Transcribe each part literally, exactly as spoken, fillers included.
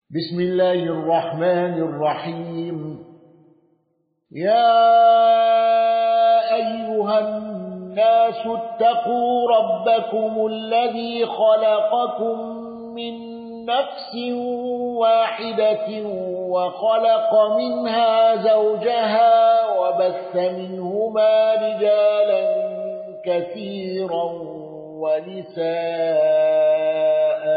بسم الله الرحمن الرحيم. يا أيها الناس اتقوا ربكم الذي خلقكم من نفس واحدة وخلق منها زوجها وبث منهما رجالا كثيرا ونساء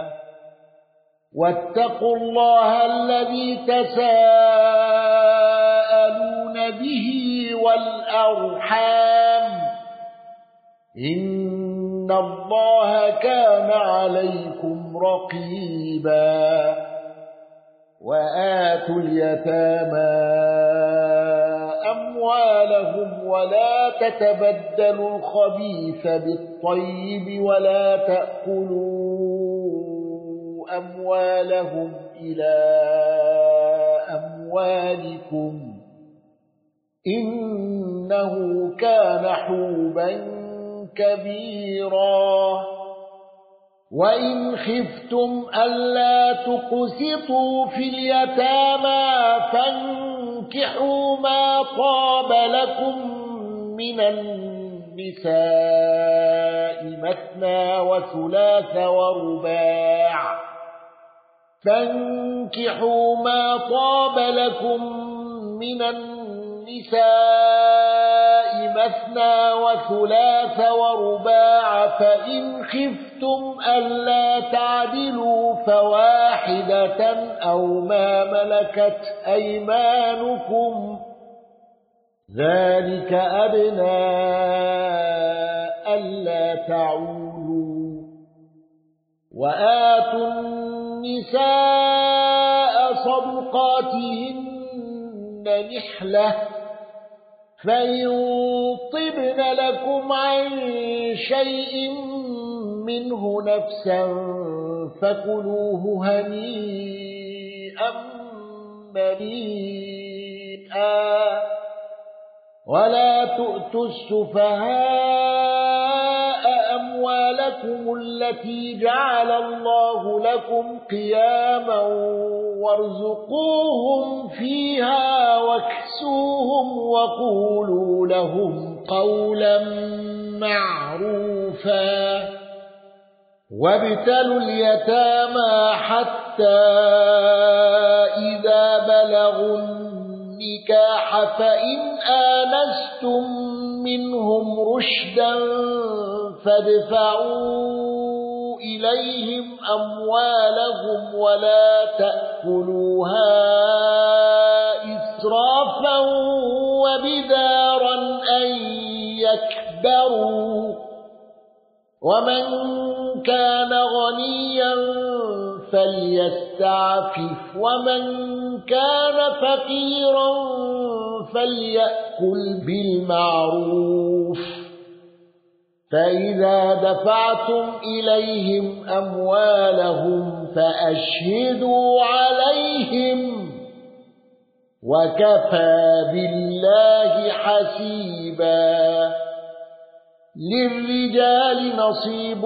واتقوا الله الذي تساءلون به والأرحام إن الله كان عليكم رقيبا. وآتوا اليتامى أموالهم ولا تتبدلوا الخبيث بالطيب ولا تأكلوا أموالهم إلى أموالكم إنه كان حوبا كبيرا. وإن خفتم ألا تقسطوا في اليتامى فانكحوا ما طاب لكم من النساء مثنى وثلاث ورباع فانكحوا ما طاب لكم من النساء مثنى وثلاث ورباع فإن خفتم ألا تعدلوا فواحدة أو ما ملكت أيمانكم ذلك أدنى ألا تعولوا. وآتوا النساء صدقاتهن نحلة فإن طبن لكم عن شيء منه نفسا فكلوه هنيئا مريئا. ولا تؤتوا السفهاء أموالكم التي جعل الله لكم قياما وارزقوهم فيها واكسوهم وقولوا لهم قولا معروفا. وابتلوا اليتامى حتى إذا بلغوا النكاح فإن آنستم منهم رشدا فادفعوا إليهم أموالهم ولا تأكلوها إسرافا وبدارا أن يكبروا. ومن كان غنيا فليستعفف ومن كان فقيرا فليأكل بالمعروف. فإذا دفعتم إليهم أموالهم فأشهدوا عليهم وكفى بالله حسيبا. للرجال نصيب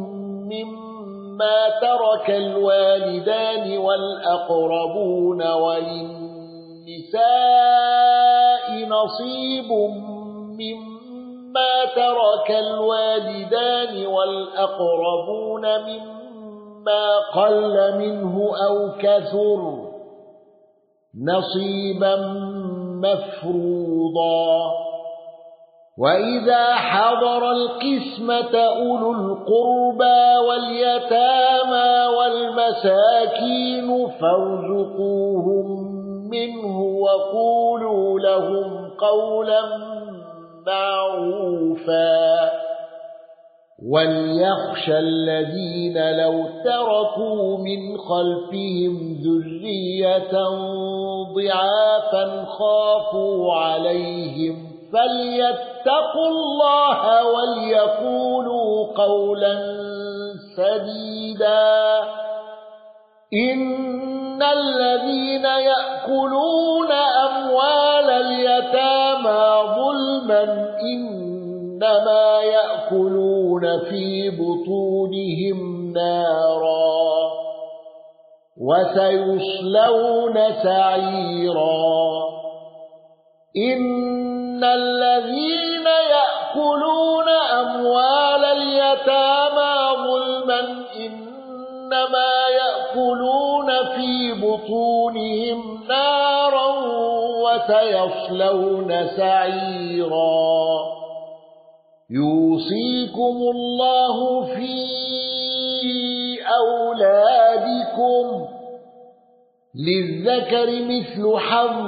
مما ترك الوالدان والأقربون وللنساء نصيب مما ترك الوالدان والأقربون مما قل منه أو كثر نصيبا مفروضا. وإذا حضر القسمة أولو القربى واليتامى والمساكين فارزقوهم منه وقولوا لهم قولا معروفا. وليخشى الذين لو تركوا من خلفهم ذرية ضعافا خافوا عليهم فليتقوا الله وليقولوا قولا سديدا. إن الذين يأكلون أموال اليتامى ظلما إنما يأكلون في بطونهم نارا وسيصلون سعيرا إن الذين يأكلون أموال اليتامى ظلما إنما يأكلون في بطونهم نارا وسيصلون سعيرا يوصيكم الله في أولادكم للذكر مثل حظ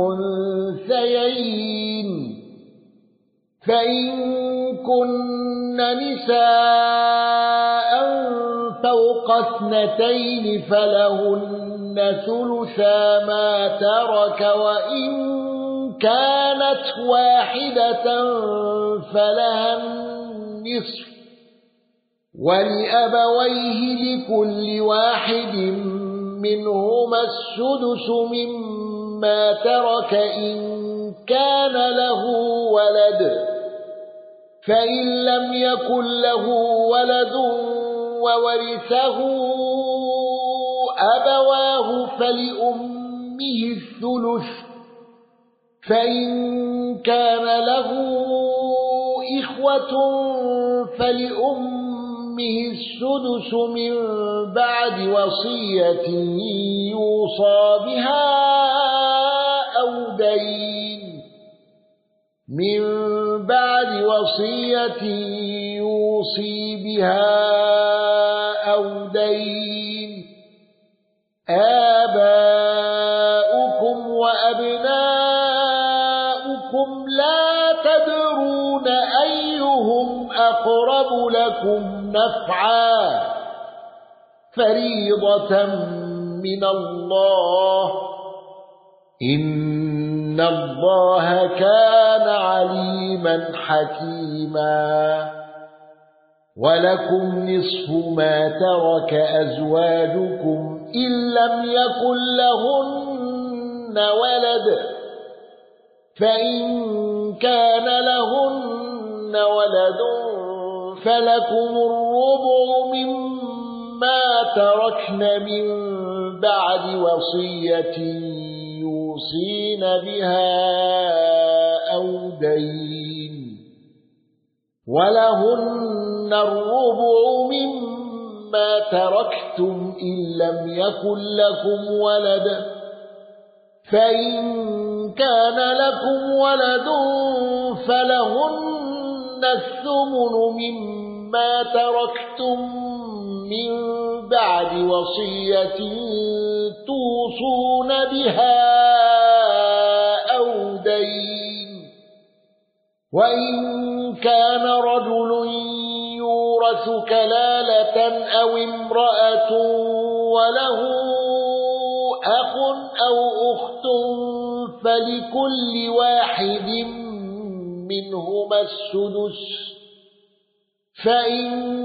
الأنثيين فإن كن نساء فوق اثنتين فلهن ثلثا ما ترك وإن كانت واحدة فلها النصف ولأبويه لكل واحد منهما السدس مما ترك إن كان له ولد فإن لم يكن له ولد وورثه أبواه فلأمه الثلث فإن كان له إخوة فلأمه السدس من بعد وصية يوصى بها أو دين من بعد وصية يوصي بها أو دين آباؤكم وأبناؤكم لا تدرون أيهم أقرب لكم نفعا فريضة من الله إن الله كان عليما حكيما ولكم نصف ما ترك أزواجكم إن لم يكن لهن ولد فإن كان لهن ولد فلكم الربع مما تركن من بعد وصية يوصين بها أو دين ولهن الربع مما تركتم إن لم يكن لكم ولد فإن كان لكم ولد فلهن الثمن مما تركتم من بعد وصية توصون بها أو دين وإن كان رجل يورث كلالة أو امرأة وله أخ أو أخت فلكل واحد منهما السدس فإن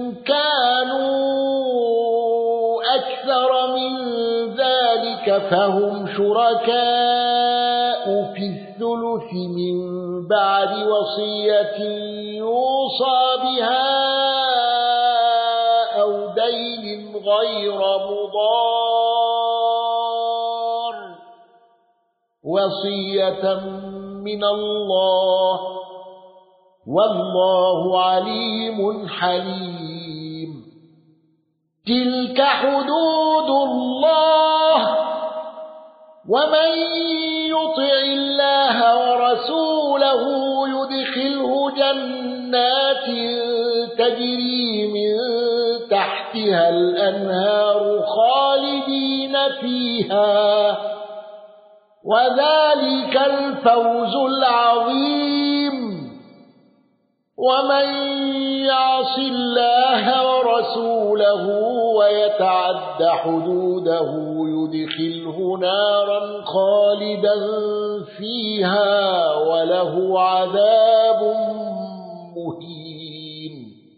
كانوا أكثر من ذلك فهم شركاء في الثلث من بعد وصية يوصى بها أو دين غير مضار وصية من الله والله عليم حليم تلك حدود الله ومن يطع الله ورسوله يدخله جنات تجري من تحتها الأنهار خالدين فيها وذلك الفوز العظيم ومن يعص الله ورسوله ويتعد حدوده يدخله نارا خالدا فيها وله عذاب مهين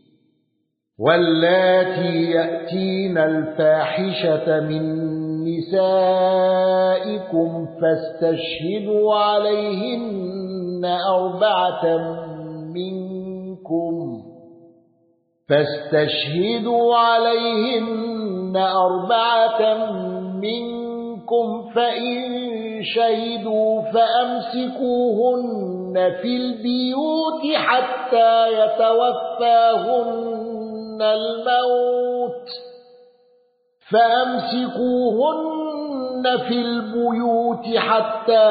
واللاتي يأتين الفاحشة من نسائكم فاستشهدوا عليهن أربعة منكم فاستشهدوا عليهن أربعة منكم فإن شهدوا فأمسكوهن في البيوت حتى يتوفاهن الموت فأمسكوهن في البيوت حتى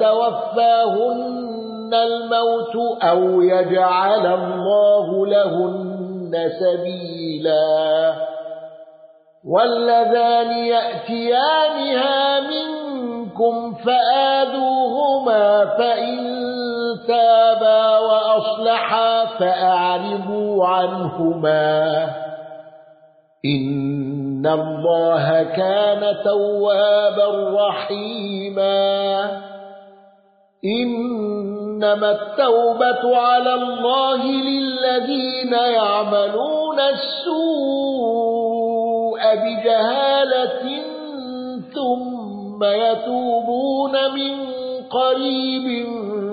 يتوفاهن الموت أو يجعل الله لهن سبيلا واللذان يأتيانها منكم فآذوهما فإن تابا وأصلحا فأعرضوا عنهما إن الله كان توابا رحيما إنما التوبة على الله للذين يعملون السوء بجهالة ثم يتوبون من قريب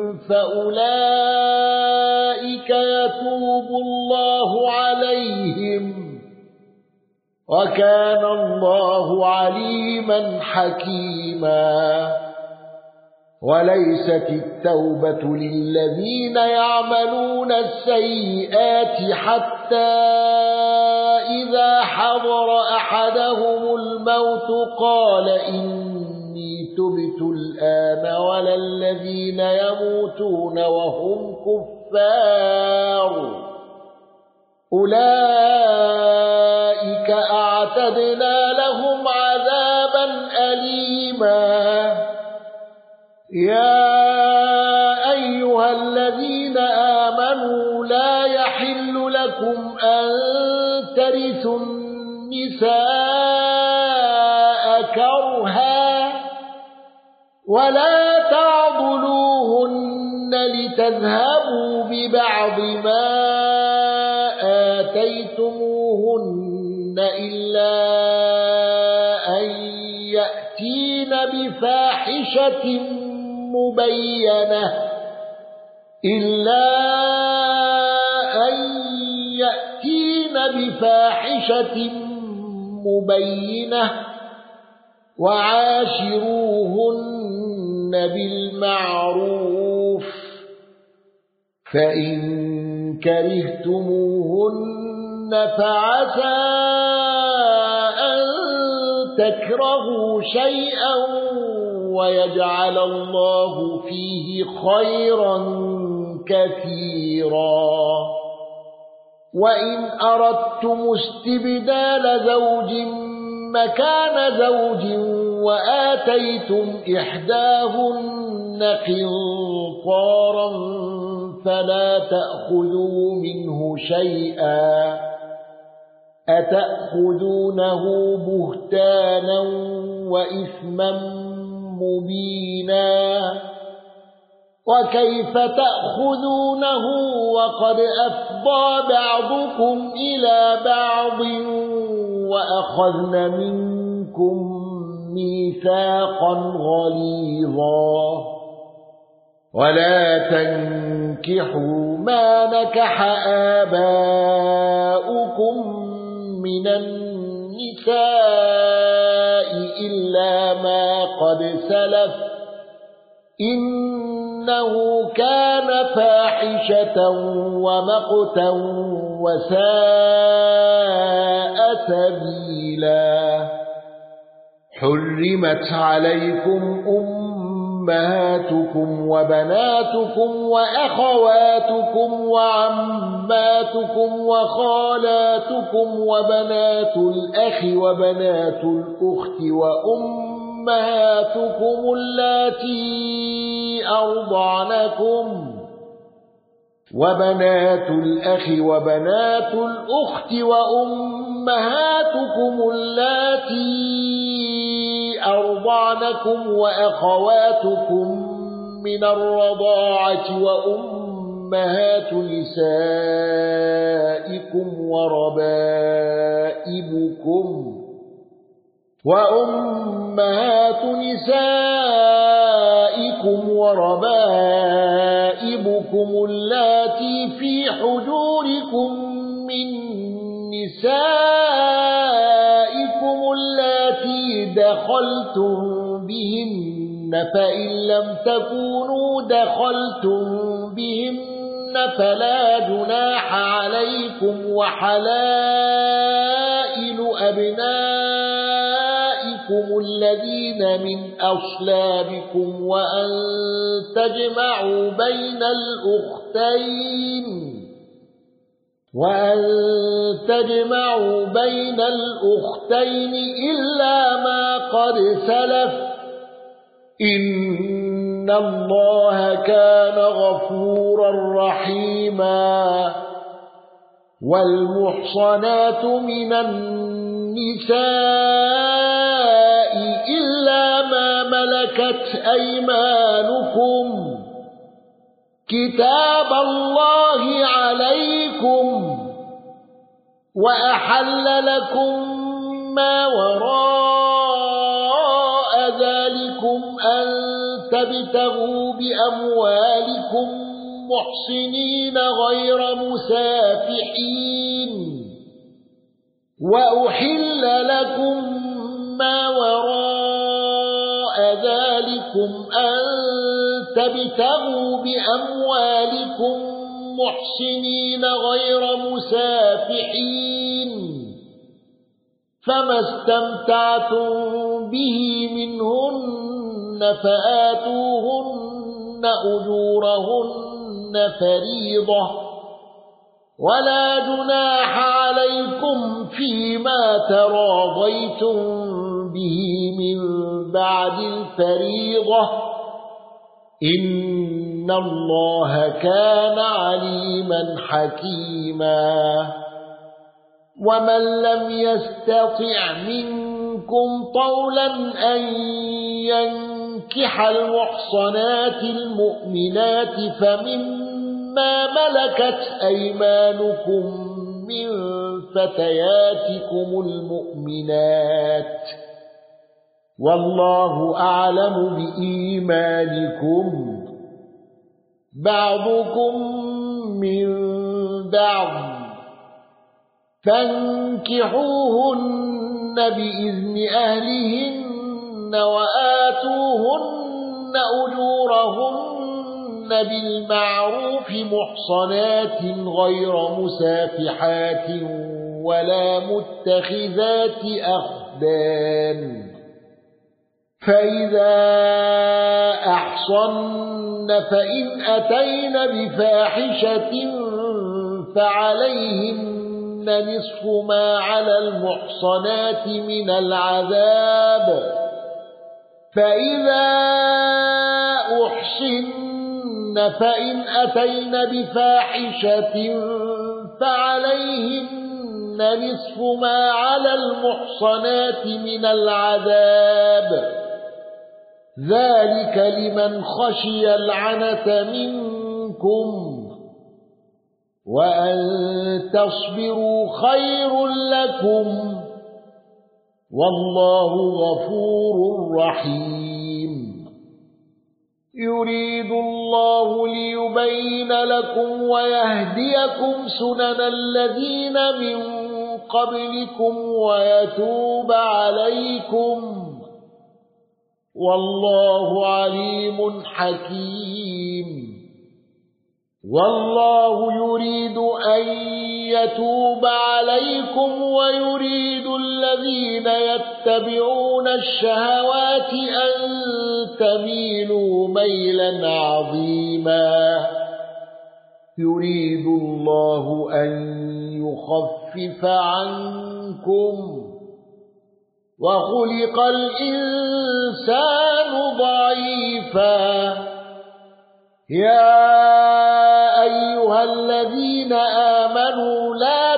فأولئك يتوب الله عليهم وكان الله عليما حكيما وليست التوبة للذين يعملون السيئات حتى إذا حضر أحدهم الموت قال إني تبت الآن ولا الذين يموتون وهم كفار أولئك أعتدنا لهم عذابا أليما يا أيها الذين آمنوا لا يحل لكم أن ترثوا النساء كرها ولا تعضلوهن لتذهبوا ببعض ما آتيتموهن إلا أن يأتين بفاحشة مبينة إلا أن يأتين بفاحشة مبينة وعاشروهن بالمعروف فإن كرهتموهن فعسى أن تكرهوا شيئا ويجعل الله فيه خيرا كثيرا وإن أردتم استبدال زوج مكان زوج وآتيتم إحداهن قنطارا فلا تأخذوا منه شيئا أتأخذونه بهتانا وإثما مبينا وكيف تأخذونه وقد أفضى بعضكم إلى بعض وأخذن منكم ميثاقا غليظا ولا تنكحوا ما نكح آباؤكم من النساء إلا ما قد سلف إنه كان فاحشة ومقتا وساء سبيلا حرمت عليكم أمهاتكم وبناتكم وأخواتكم وعماتكم وخالاتكم وبنات الأخ وبنات الأخت وأمهاتكم اللاتي أرضعنكم وبنات الأخ وبنات الأخت وأمهاتكم اللاتي أرضعنكم وأخواتكم من الرضاعة وأمهات نسائكم وربائبكم وأمهات نسائكم وربائبكم اللاتي في حجوركم من نسائكم اللاتي دخلتم بهن فإن لم تكونوا دخلتم بهن فلا جناح عليكم وحلائل أبنائكم الذين من أصلابكم وأن تجمعوا بين الأختين وأن تجمعوا بين الأختين إلا ما قد سلف إن الله كان غفورا رحيما والمحصنات من النساء إلا ما ملكت أيمانكم كتاب الله عليكم وأحل لكم ما وراء ذلكم أن تبتغوا بأموالكم محصنين غير مسافحين وأحل لكم ما وراء ذلكم أن تبتغوا بأموالكم محصنين غير مسافحين فما استمتعتم به منهن فآتوهن أجورهن فريضة ولا جناح عليكم فيما تراضيتم به من بعد الفريضة إن الله كان عليما حكيما ومن لم يستطع منكم طولا أن ينكح المحصنات المؤمنات فمما ملكت أيمانكم من فتياتكم المؤمنات والله أعلم بإيمانكم بعضكم من بعض فانكحوهن بإذن أهلهن وآتوهن أجورهن بالمعروف محصنات غير مسافحات ولا متخذات أخدان فإذا أحصن فإن أتين بفاحشة فعليهن نصف ما على المحصنات من العذاب فإذا أحصن فإن أتين بفاحشة فعليهن نصف ما على المحصنات من العذاب ذلك لمن خشي العنة منكم وأن تصبروا خير لكم والله غفور رحيم يريد الله ليبين لكم ويهديكم سنن الذين من قبلكم ويتوب عليكم والله عليم حكيم والله يريد أن يتوب عليكم ويريد الذين يتبعون الشهوات أن تميلوا ميلا عظيما يريد الله أن يخفف عنكم وخلق الإنسان ضعيفا يا أيها الذين آمنوا لا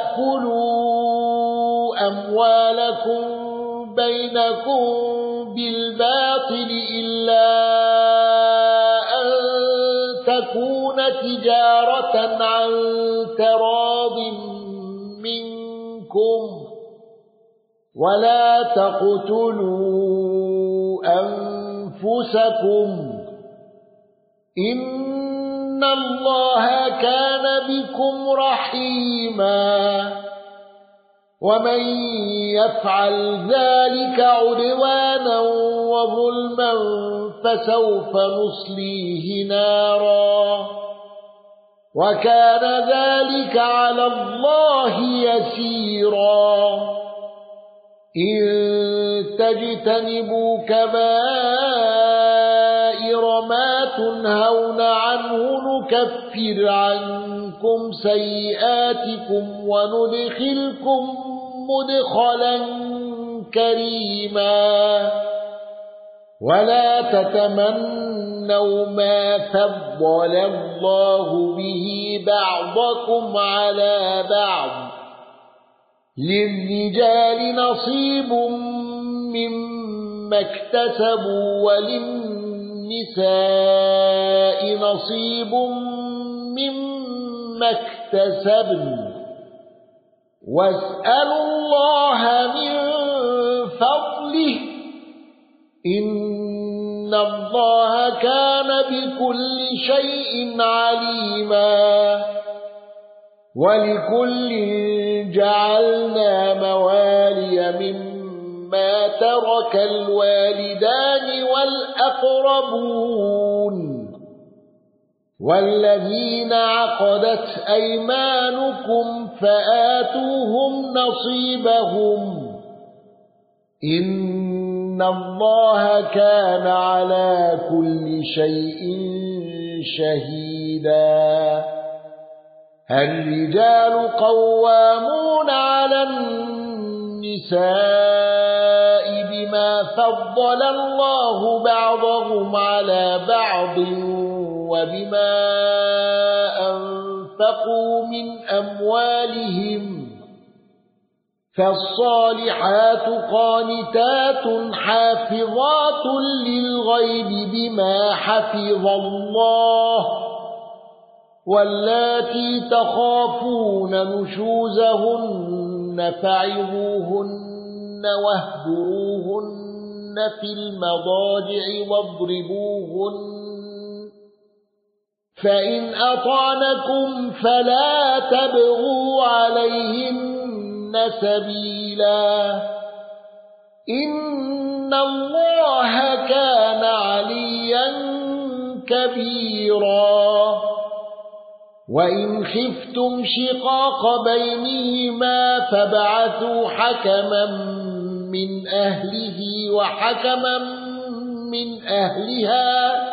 تأكلوا أموالكم بينكم بالباطل إلا أن تكون تجارة عن تراض منكم ولا تقتلوا أنفسكم إن الله كان بكم رحيما ومن يفعل ذلك عدوانا وظلما فسوف نصليه نارا وكان ذلك على الله يسيرا إن تجتنبوا كبائر ما تنهون عنه نكفر عنكم سيئاتكم وندخلكم مدخلا كريما ولا تتمنوا ما فضل الله به بعضكم على بعض للرجال نصيب مما اكتسبوا وللنساء نصيب مما اكتسبن واسألوا الله من فضله إن الله كان بكل شيء عليما ولكل جعلنا موالي مما ترك الوالدان والأقربون والذين عقدت أيمانكم فآتوهم نصيبهم إن الله كان على كل شيء شهيدا الرجال قوامون على النساء بما فضل الله بعضهم على بعض وبما أنفقوا من أموالهم فالصالحات قانتات حافظات للغيب بما حفظ الله واللاتي تخافون نشوزهن فعظوهن واهجروهن في المضاجع واضربوهن فإن أطعنكم فلا تبغوا عليهن سبيلا إن الله كان عليا كبيرا وإن خفتم شقاق بينهما فابعثوا حكما من أهله وحكما من أهلها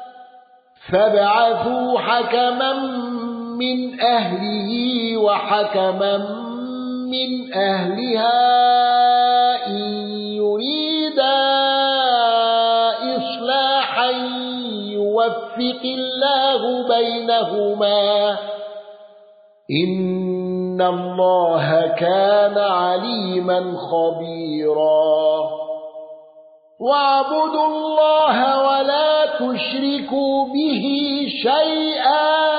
فابعثوا حكما من أهله وحكما من أهلها إن يريدا إصلاحا يوفق الله بينهما إن الله كان عليما خبيرا واعبدوا الله ولا تشركوا به شيئا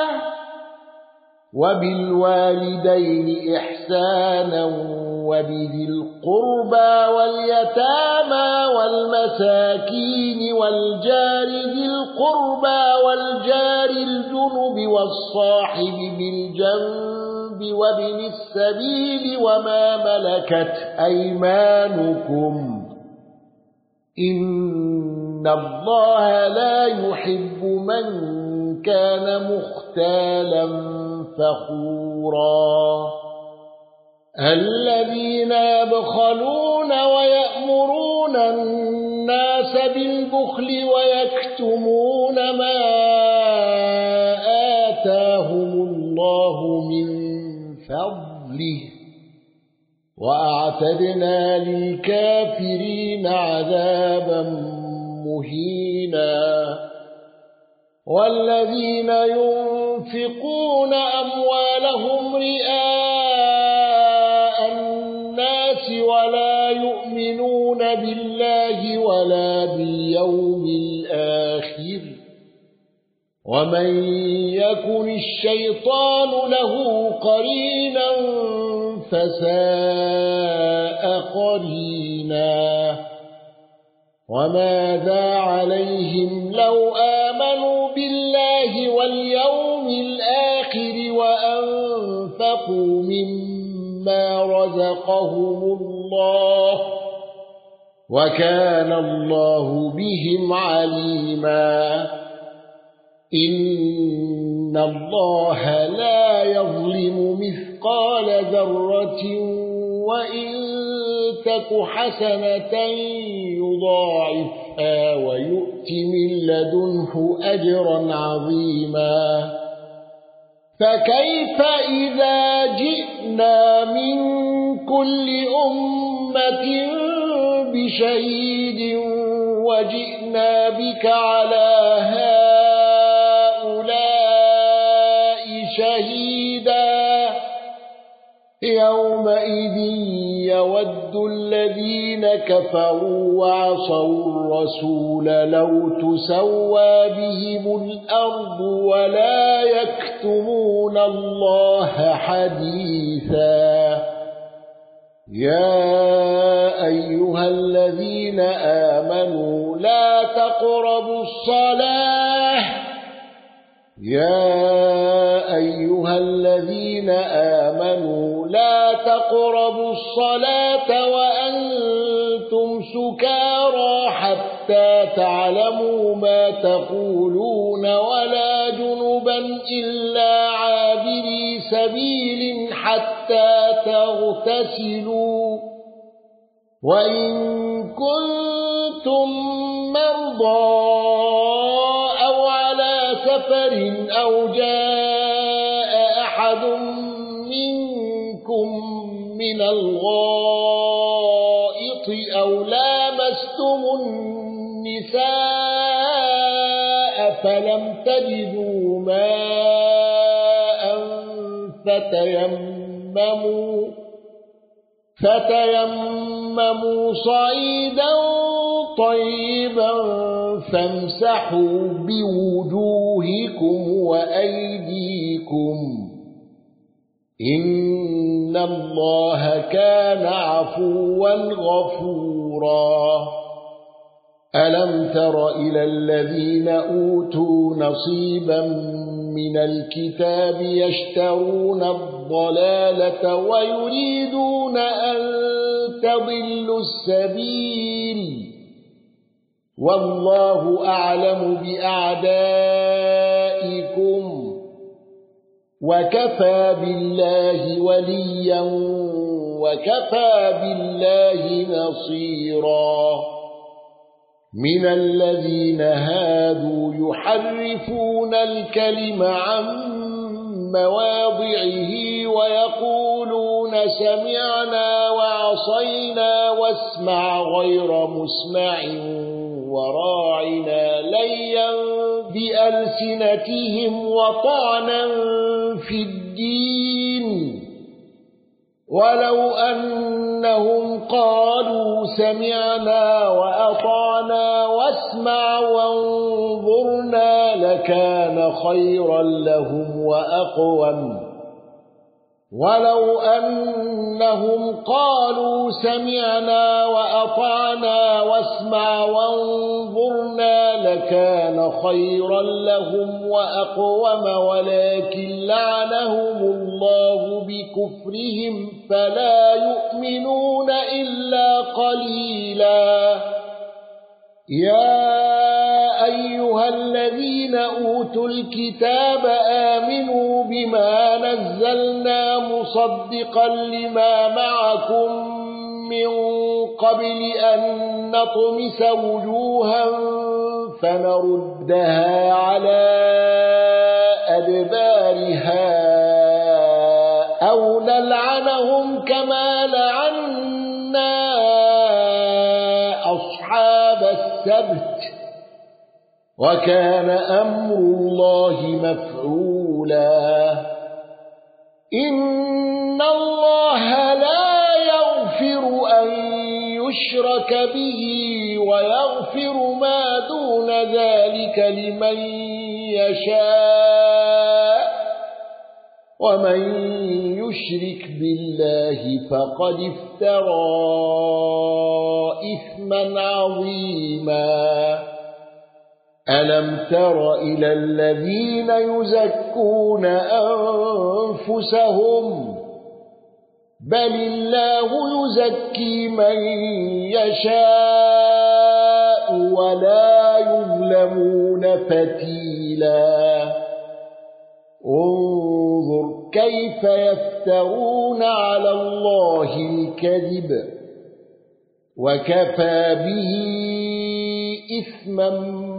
وبالوالدين إحسانا وبذي القربى واليتامى والمساكين والجار ذي القربى والجار الجنب والصاحب بالجنب وابن السبيل وما ملكت أيمانكم إن الله لا يحب من كان مختالا فخورا الذين يبخلون ويأمرون الناس بالبخل ويكتمون ما آتاهم الله من فضله وأعتدنا للكافرين عذابا مهينا والذين ينفقون أموالهم رئاء الناس ولا يؤمنون بالله ولا باليوم الآخر ومن يكن الشيطان له قرينا فساء قرينا وماذا عليهم لو آمنوا بالله واليوم الآخر وأنفقوا مما مما رزقهم الله وكان الله بهم عليما إن الله لا يظلم مثقال ذرة وإن تك حسنة يضاعفها ويؤت من لدنه أجرا عظيما فكيف إذا جئنا من كل أمة بشهيد وجئنا بك على هؤلاء شهيدا يومئذ يود الذين كفروا وعصوا الرسول لو تسوى بهم الأرض ولا يكتمون الله حديثا يا أيها الذين آمنوا لا تقربوا الصلاة يا أيها الذين آمنوا لا تقربوا الصلاة وأنتم سكارى حتى تعلموا ما تقولون ولا جنبا إلا عابري سبيل حتى تغتسلوا وإن كنتم مرضى أو على سفر أو جاء أحد منكم من الغائط أو لامستم النساء فلم تجدوا ماء فتيمموا فتيمموا صعيدا طيبا فامسحوا بوجوهكم وأيديكم إن الله كان عفوا غفورا ألم تر إلى الذين أوتوا نصيبا من الكتاب يشترون الضلالة ويريدون أن تضلوا السبيل والله أعلم بأعدائكم وكفى بالله وليا وكفى بالله نصيرا من الذين هادوا يحرفون الكلم عن مواضعه ويقولون سمعنا وعصينا واسمع غير مسمع وراعنا ليا بألسنتهم وطعنا في الدين ولو أنهم قالوا سمعنا وأطعنا واسمع وانظرنا لكان خيرا لهم وأقوم ولو أنهم قالوا سمعنا وأطعنا واسمع وانظرنا لكان خيرا لهم وأقوم ولكن لعنهم الله بكفرهم فلا يؤمنون إلا قليلا يا أيها الذين أوتوا الكتاب آمنوا بما نزلنا مصدقا لما معكم من قبل أن نطمس وجوها فنردها على أدبارها أو نلعنهم كما لعنا أصحاب السبت وكان أمر الله مفعولا إن الله لا يغفر أن يشرك به ويغفر ما دون ذلك لمن يشاء ومن يشرك بالله فقد افترى إثما عظيما ألم تر إلى الذين يزكون أنفسهم بل الله يزكي من يشاء ولا يظلمون فتيلا انظر كيف يفترون على الله الكذب وكفى به إثما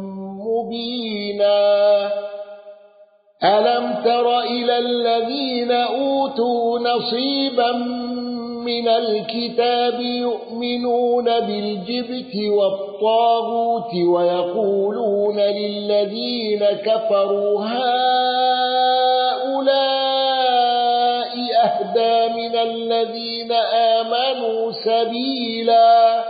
مبينا ألم تر إلى الذين أوتوا نصيبا من الكتاب يؤمنون بالجبت والطاغوت ويقولون للذين كفروا هؤلاء أهدى من الذين آمنوا سبيلا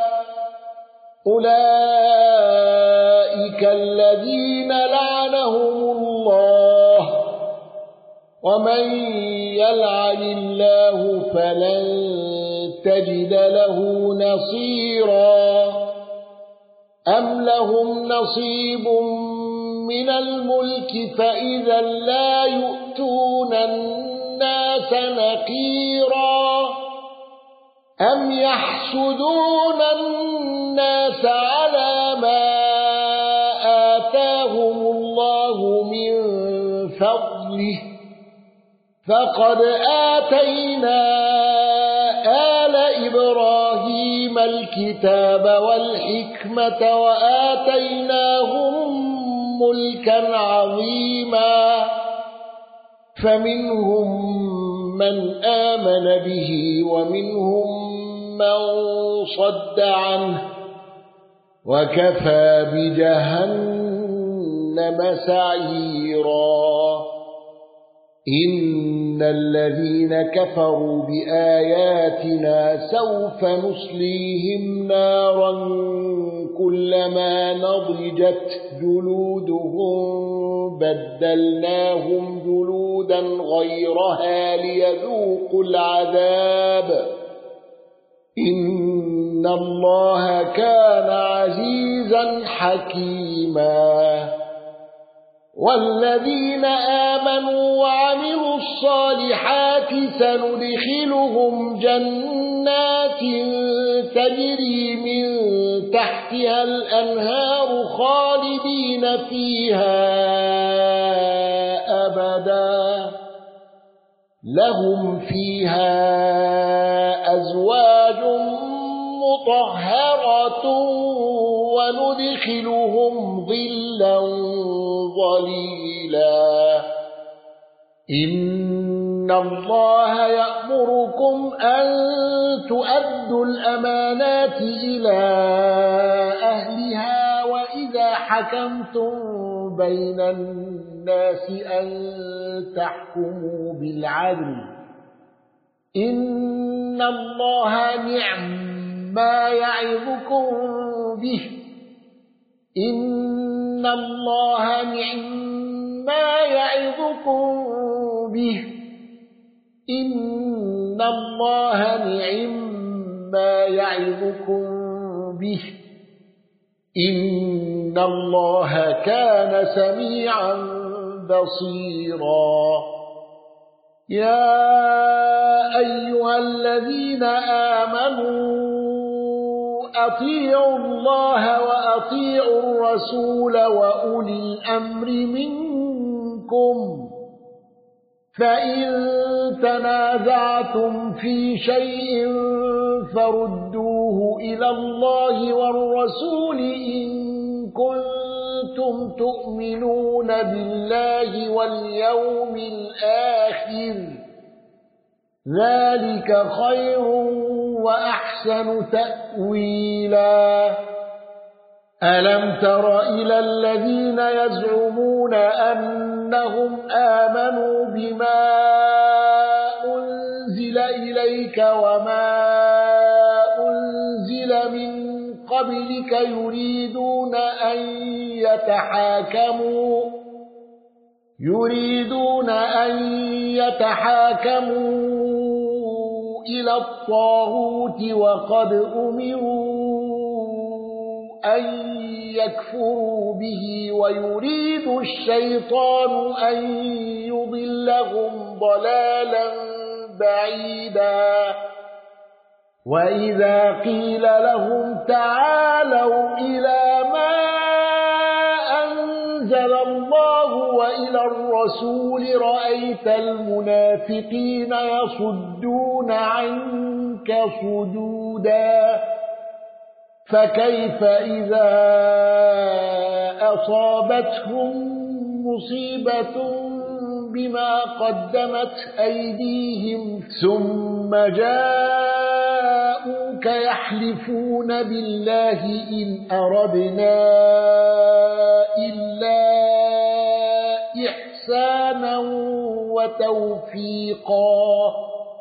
أولئك الذين لعنهم الله ومن يلعن الله فلن تجد له نصيرا أم لهم نصيب من الملك فإذا لا يؤتون الناس نقيرا أم يحسدون الناس على ما آتاهم الله من فضله فقد آتينا آل إبراهيم الكتاب والحكمة وآتيناهم ملكا عظيما فمنهم من آمن به ومنهم من صد عنه وكفى بجهنم سعيرا إن الذين كفروا بآياتنا سوف نصليهم نارا كلما نضجت جلودهم بدلناهم جلودا غيرها ليذوقوا العذاب إن الله كان عزيزا حكيما والذين آمنوا وعملوا الصالحات سندخلهم جنات تجري من تحتها الأنهار خالدين فيها أبدا لهم فيها أزواج مطهرة وندخلهم ظلا ظليلا إن الله يأمركم أن تؤدوا الأمانات إلى أهلها وإذا حكمتم بين الناس أن تحكموا بالعدل إن الله نعم ما يعظكم به إن الله نعم ما يعظكم به إن الله نعم ما يعظكم به إن الله كان سميعا بصيرا يا أيها الذين آمنوا أطيعوا الله وأطيعوا الرسول وأولي الأمر منكم فإن تنازعتم في شيء فردوه إلى الله والرسول إن كنتم تؤمنون بالله واليوم الآخر ذلك خير وأحسن تأويلا ألم تر إلى الذين يزعمون أنهم آمنوا بما أنزل إليك وما أنزل من قبلك يريدون أن يتحاكموا يريدون أن يتحاكموا إلى الطاغوت وقد أمروا أن يكفروا به ويريد الشيطان أن يضلهم ضلالا بعيدا وإذا قيل لهم تعالوا إلى ما أنزل الله وإلى الرسول رأيت المنافقين يصدون عنك صدودا فكيف إذا أصابتهم مصيبة بما قدمت أيديهم ثم جاءوك يحلفون بالله إن أردنا إلا إحسانا وتوفيقا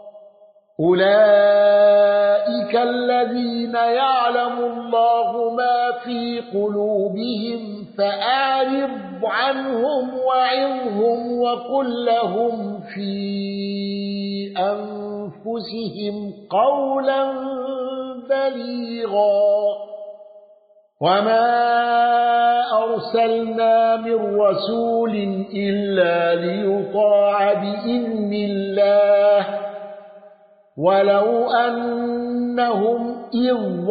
أولئك الذين يعلم الله ما في قلوبهم فأعرض عنهم وعظهم وقل لهم في أنفسهم قولا بليغا وما أرسلنا من رسول إلا ليطاع بإذن الله ولو أنهم إذ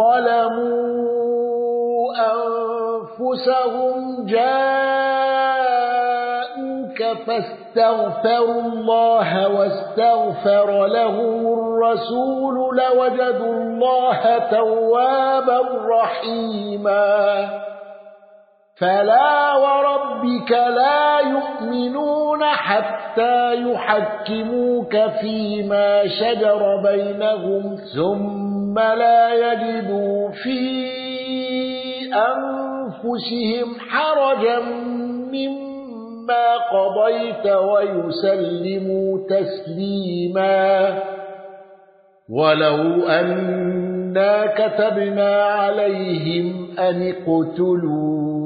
ظلموا أنفسهم جاءوك فاستغفروا الله واستغفر لهم الرسول لوجدوا الله توابا رحيما فلا وربك لا يؤمنون حتى يحكموك فيما شجر بينهم ثم لا يجدوا في أنفسهم حرجا مما قضيت ويسلموا تسليما ولو أنا كتبنا عليهم أن اقتلوا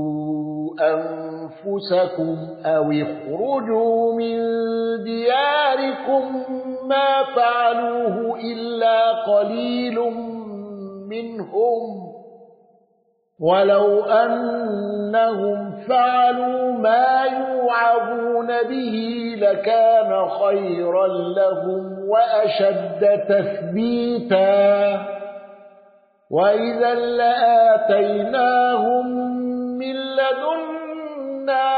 أنفسكم أو اخرجوا من دياركم ما فعلوه إلا قليل منهم ولو أنهم فعلوا ما يوعظون به لكان خيرا لهم وأشد تثبيتا وإذا لآتيناهم من لدنا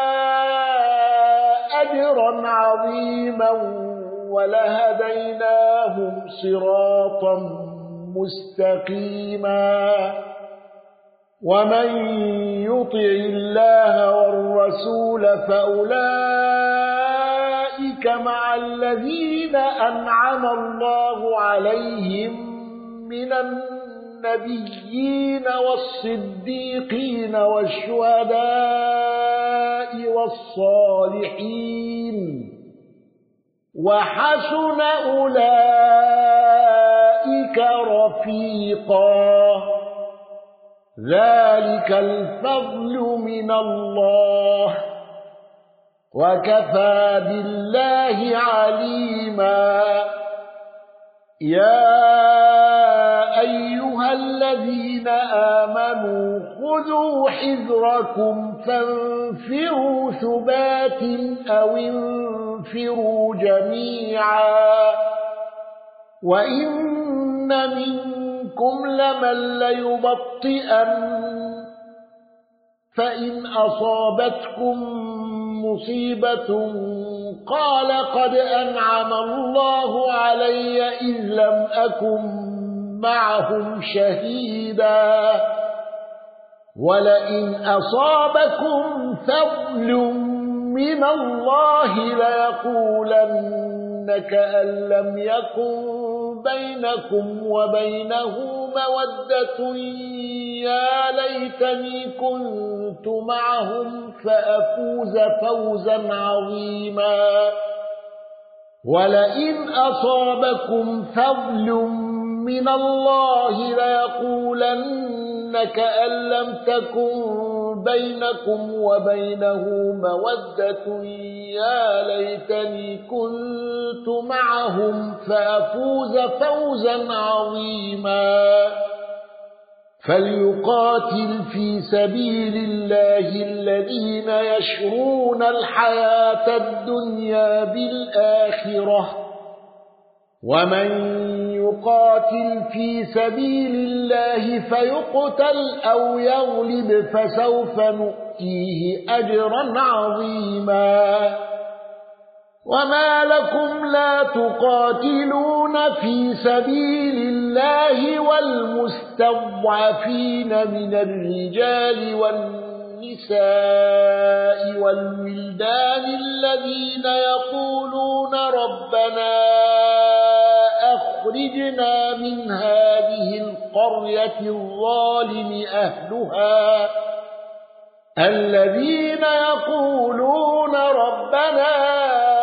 أجرا عظيما ولهديناهم صراطا مستقيما ومن يطع الله والرسول فأولئك مع الذين أنعم الله عليهم من النبيين والصديقين والشهداء والصالحين وحسن أولئك رفيقا ذلك الفضل من الله وكفى بالله عليما يا أيها الذين آمنوا خذوا حذركم فانفروا ثبات أو انفروا جميعا وإن منكم لمن ليبطئن فإن أصابتكم مصيبة قال قد أنعم الله علي إذ لم أكن معهم شهيدا ولئن أصابكم فضل من الله ليقولن كأن لم يكن بينكم وبينه مودة يا ليتني كنت معهم فأفوز فوزا عظيما ولئن أصابكم فضل من الله ليقولن كأن لم تكن بينكم وبينه مودة يا ليتني كنت معهم فأفوز فوزا عظيما فليقاتل في سبيل الله الذين يشرون الحياة الدنيا بالآخرة ومن يقاتل في سبيل الله فيقتل أو يغلب فسوف نؤتيه أجرا عظيما وما لكم لا تقاتلون في سبيل الله والمستضعفين من الرجال والنساء والولدان الذين يقولون ربنا أخرجنا من هذه القرية الظالم أهلها الذين يقولون ربنا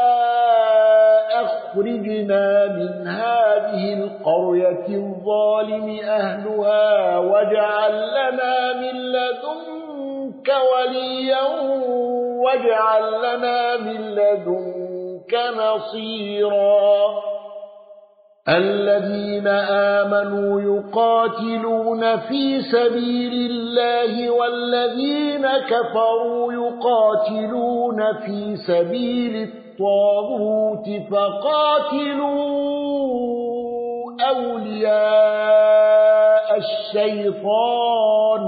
أخرجنا من هذه القرية الظالم أهلها واجعل لنا من لدنك وليا واجعل لنا من لدنك نصيرا الذين آمنوا يقاتلون في سبيل الله والذين كفروا يقاتلون في سبيل الطاغوت فقاتلوا أولياء الشيطان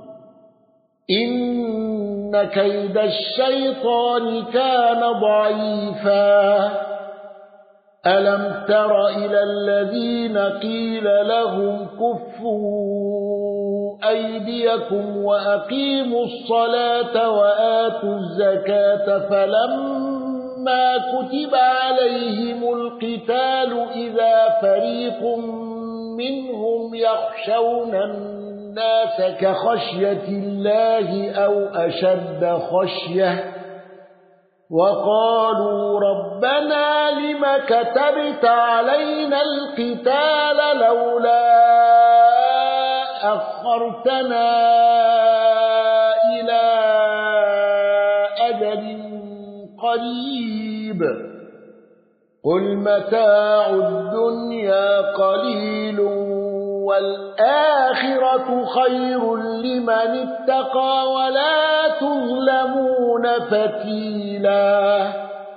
إن كيد الشيطان كان ضعيفا ألم تر إلى الذين قيل لهم كفوا أيديكم وأقيموا الصلاة وآتوا الزكاة فلما كتب عليهم القتال إذا فريق منهم يخشون الناس كخشية الله أو أشد خشية وقالوا ربنا لم كتبت علينا القتال لولا أخرتنا إلى أجل قريب قل متاع الدنيا قليل والآخرة خير لمن اتقى ولا تظلمون فتيلا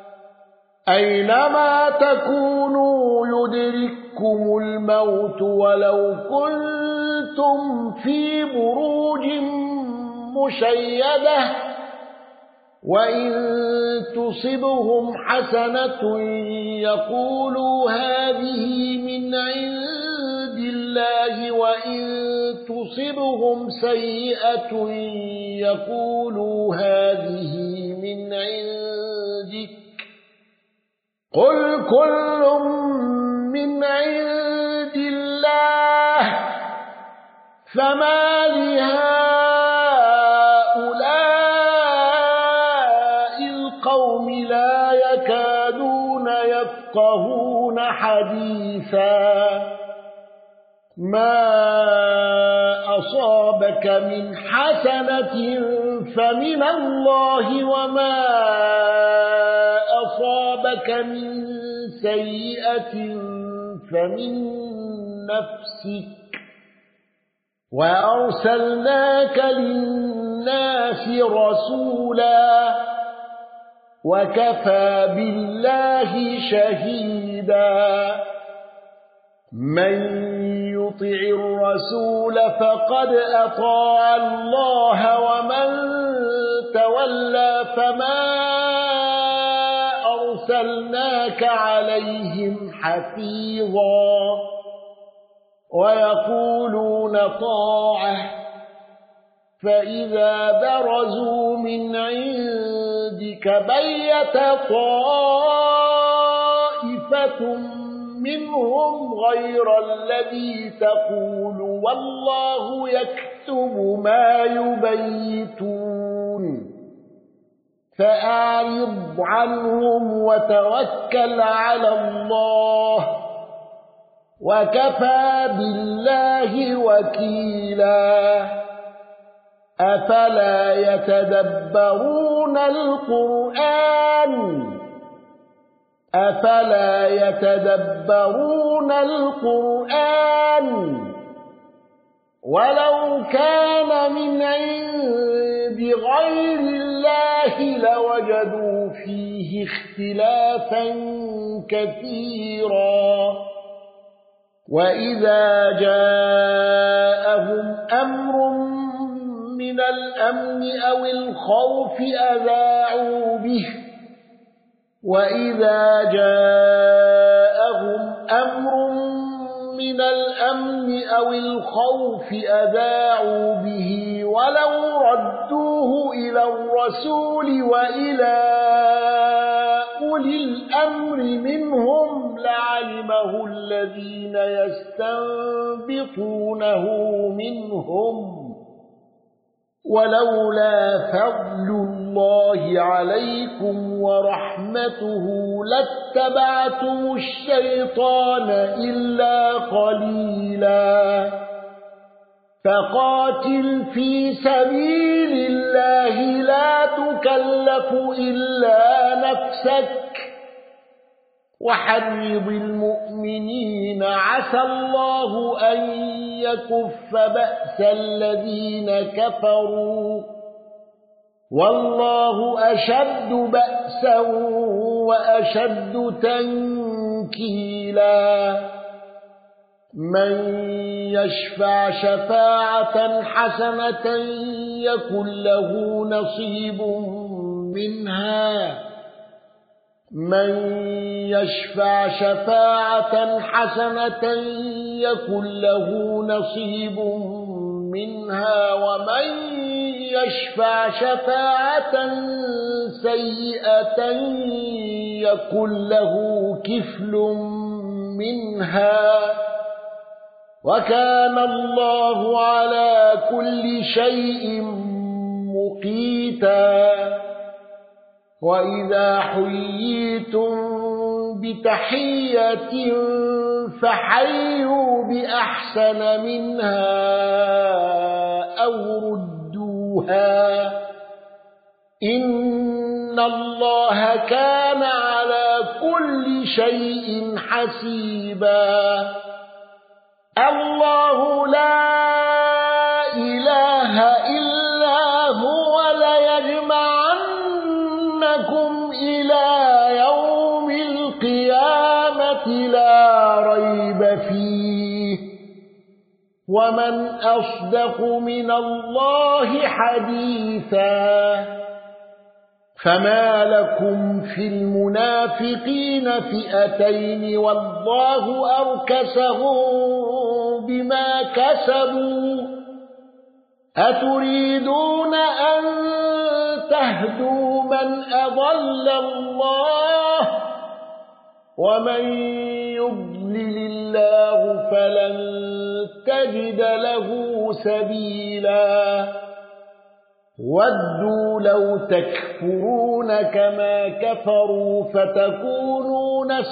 أينما تكونوا يدرككم الموت ولو كنتم في بروج مشيدة وإن تصبهم حسنة يقولوا هذه من عند الله وإن تصبهم سيئة يقولوا هذه من عندك قل كل من عند الله فما لهؤلاء القوم لا يكادون يفقهون حديثا ما أصابك من حسنة فمن الله وما أصابك من سيئة فمن نفسك وأرسلناك للناس رسولا وكفى بالله شهيدا من يطع الرسول فقد أطاع الله ومن تولى فما أرسلناك عليهم حفيظا ويقولون طاعة فإذا برزوا من عندك بيت طائفة منهم غير الذي تقول والله يكتب ما يبيتون فأعرض عنهم وتوكل على الله وكفى بالله وكيلا أفلا يتدبرون القرآن أفلا يتدبرون القرآن ولو كان من عند غير الله لوجدوا فيه اختلافا كثيرا وإذا جاءهم أمر من الأمن أو الخوف أذاعوا به وإذا جاءهم أمر من الأمن أو الخوف أذاعوا به ولو ردوه إلى الرسول وإلى أولي الأمر منهم لعلمه الذين يستنبطونه منهم ولولا فضل الله عليكم ورحمته لاتبعتم الشيطان إلا قليلا فقاتل في سبيل الله لا تكلف إلا نفسك وحرض المؤمنين عسى الله أن يكف بأس الذين كفروا والله أشد بأسا وأشد تنكيلا من يشفع شفاعة حسنة يكن له نصيب منها من يشفع شفاعة حسنة يكن له نصيب منها ومن يشفع شفاعة سيئة يكن له كفل منها وكان الله على كل شيء مقيتا وإذا حييتم بتحية فحيوا بأحسن منها أو ردوها إن الله كان على كل شيء حسيبا الله لا إله إلا هو ليجمعنكم إلى يوم القيامة لا ريب فيه ومن أصدق من الله حديثا فما لكم في المنافقين فئتين والله أركسهم بما كسبوا أتريدون أن تهدوا من أضل الله ومن يضلل الله فلن تجد له سبيلا ودوا لو تكفرون كما كفروا فتكونون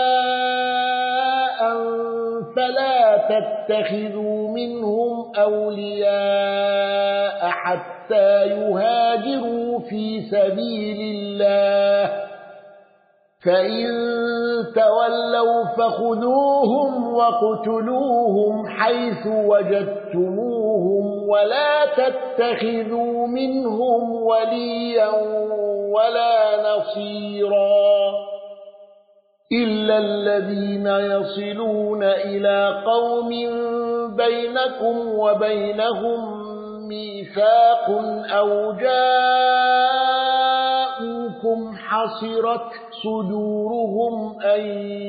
سواء فلا تتخذوا منهم أولياء حتى يهاجروا في سبيل الله فإن تولوا فخذوهم وقتلوهم حيث وجدتموهم ولا تتخذوا منهم وليا ولا نصيرا إلا الذين يصلون إلى قوم بينكم وبينهم ميثاق أو جاءوكم حصرت صدورهم أن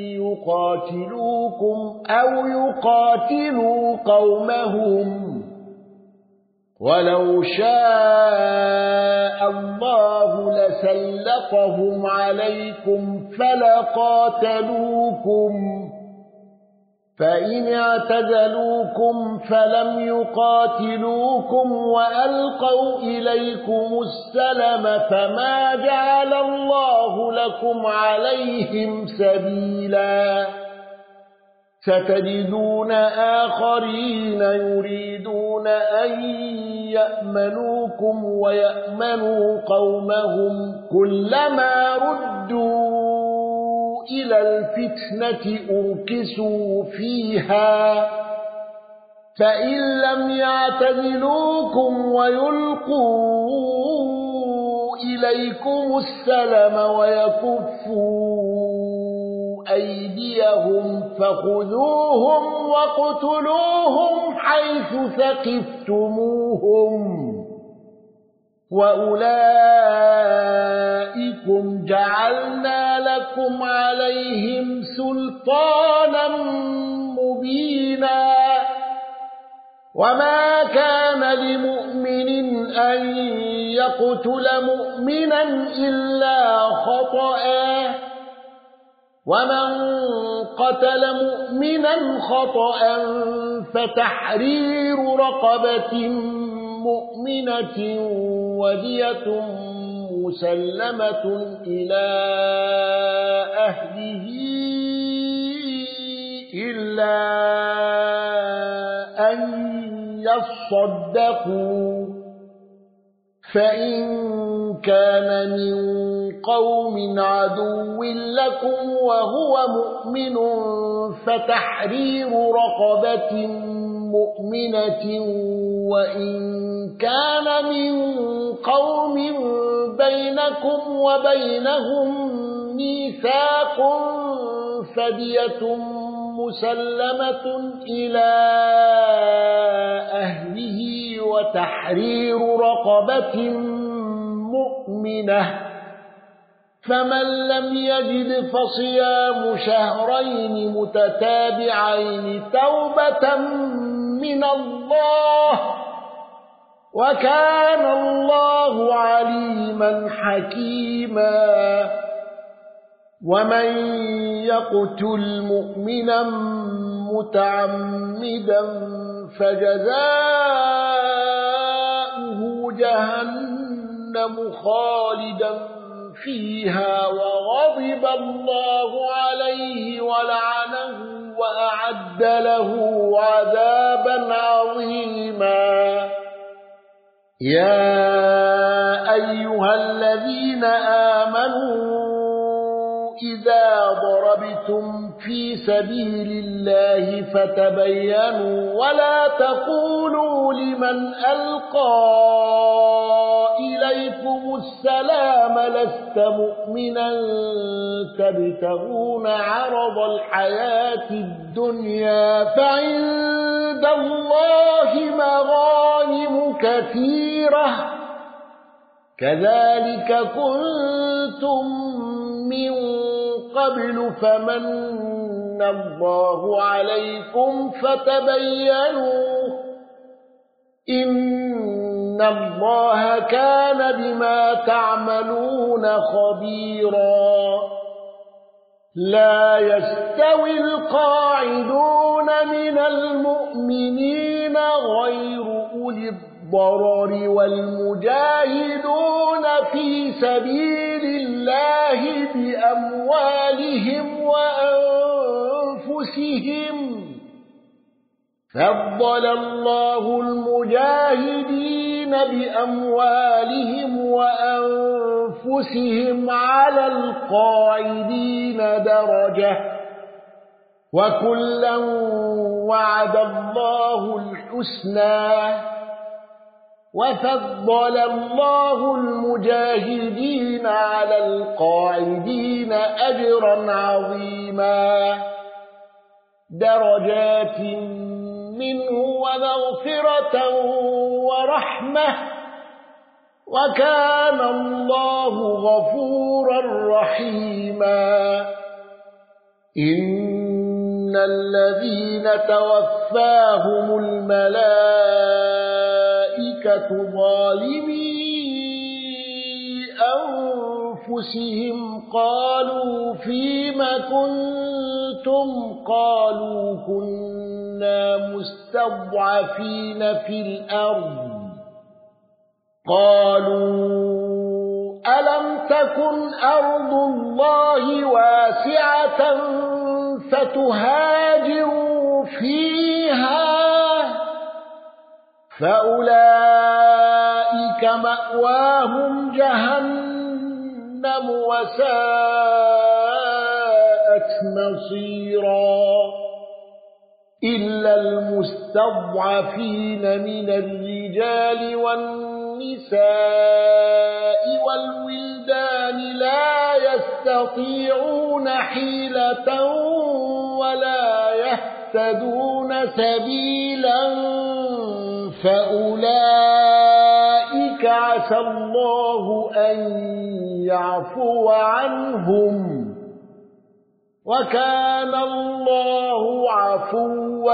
يقاتلوكم أو يقاتلوا قومهم ولو شاء الله لسلطهم عليكم فلقاتلوكم فإن اعتزلوكم فلم يقاتلوكم وألقوا إليكم السلم فما جعل الله لكم عليهم سبيلا ستجدون آخرين يريدون أن يأمنوكم ويأمنوا قومهم كلما ردوا إلى الفتنة أركسوا فيها فإن لم يعتزلوكم ويلقوا إليكم السلم ويكفوا أيديهم فخذوهم وَاقْتُلُوهُمْ حيث ثقفتموهم وأولئكم جعلنا لكم عليهم سلطانا مبينا وما كان لمؤمن أن يقتل مؤمنا إلا خطأ ومن قتل مؤمنا خطأ فتحرير رقبة مؤمنة ودية مسلمة إلى أهله إلا أن يصدقوا فإن كان من قوم عدو لكم وهو مؤمن فتحرير رقبة مؤمنة وإن كان من قوم بينكم وبينهم ميثاق فدية مسلمة إلى أهله وتحرير رقبة مؤمنة فمن لم يجد فصيام شهرين متتابعين توبة من الله وكان الله عليما حكيما ومن يقتل مؤمنا متعمدا فجزاؤه جهنم خالدا فيها وغضب الله عليه ولعنه وأعد له عذابا عظيما يا أيها الذين آمنوا إذا ضربتم في سبيل الله فتبينوا ولا تقولوا لمن ألقى إليكم السلام لست مؤمنا تبتغون عرض الحياة الدنيا فعند الله مغانم كثيرة كذلك كنتم من قبل فمن الله عليكم فتبينوا إن الله كان بما تعملون خبيرا لا يستوي القاعدون من المؤمنين غير أولي الضرر والمجاهدون في سبيل الله بأموالهم وأنفسهم فضل الله المجاهدين بأموالهم وأنفسهم على القاعدين درجة وكلا وعد الله الحسنى وفضل الله المجاهدين على القاعدين أجرا عظيما درجات منه ومغفرة ورحمة وكان الله غفورا رحيما إن الذين توفاهم الملائكة ظالمي أنفسهم قالوا فيم كنتم قالوا كنا مستضعفين في الأرض قالوا ألم تكن أرض الله واسعة فتهاجروا فيها فأولئك مأواهم جهنم وساءت مصيرا إلا المستضعفين من الرجال والنساء والولدان لا يستطيعون حيلة ولا يهتدون سبيلا فأولئك عسى الله أن يعفو عنهم وكان الله عفوا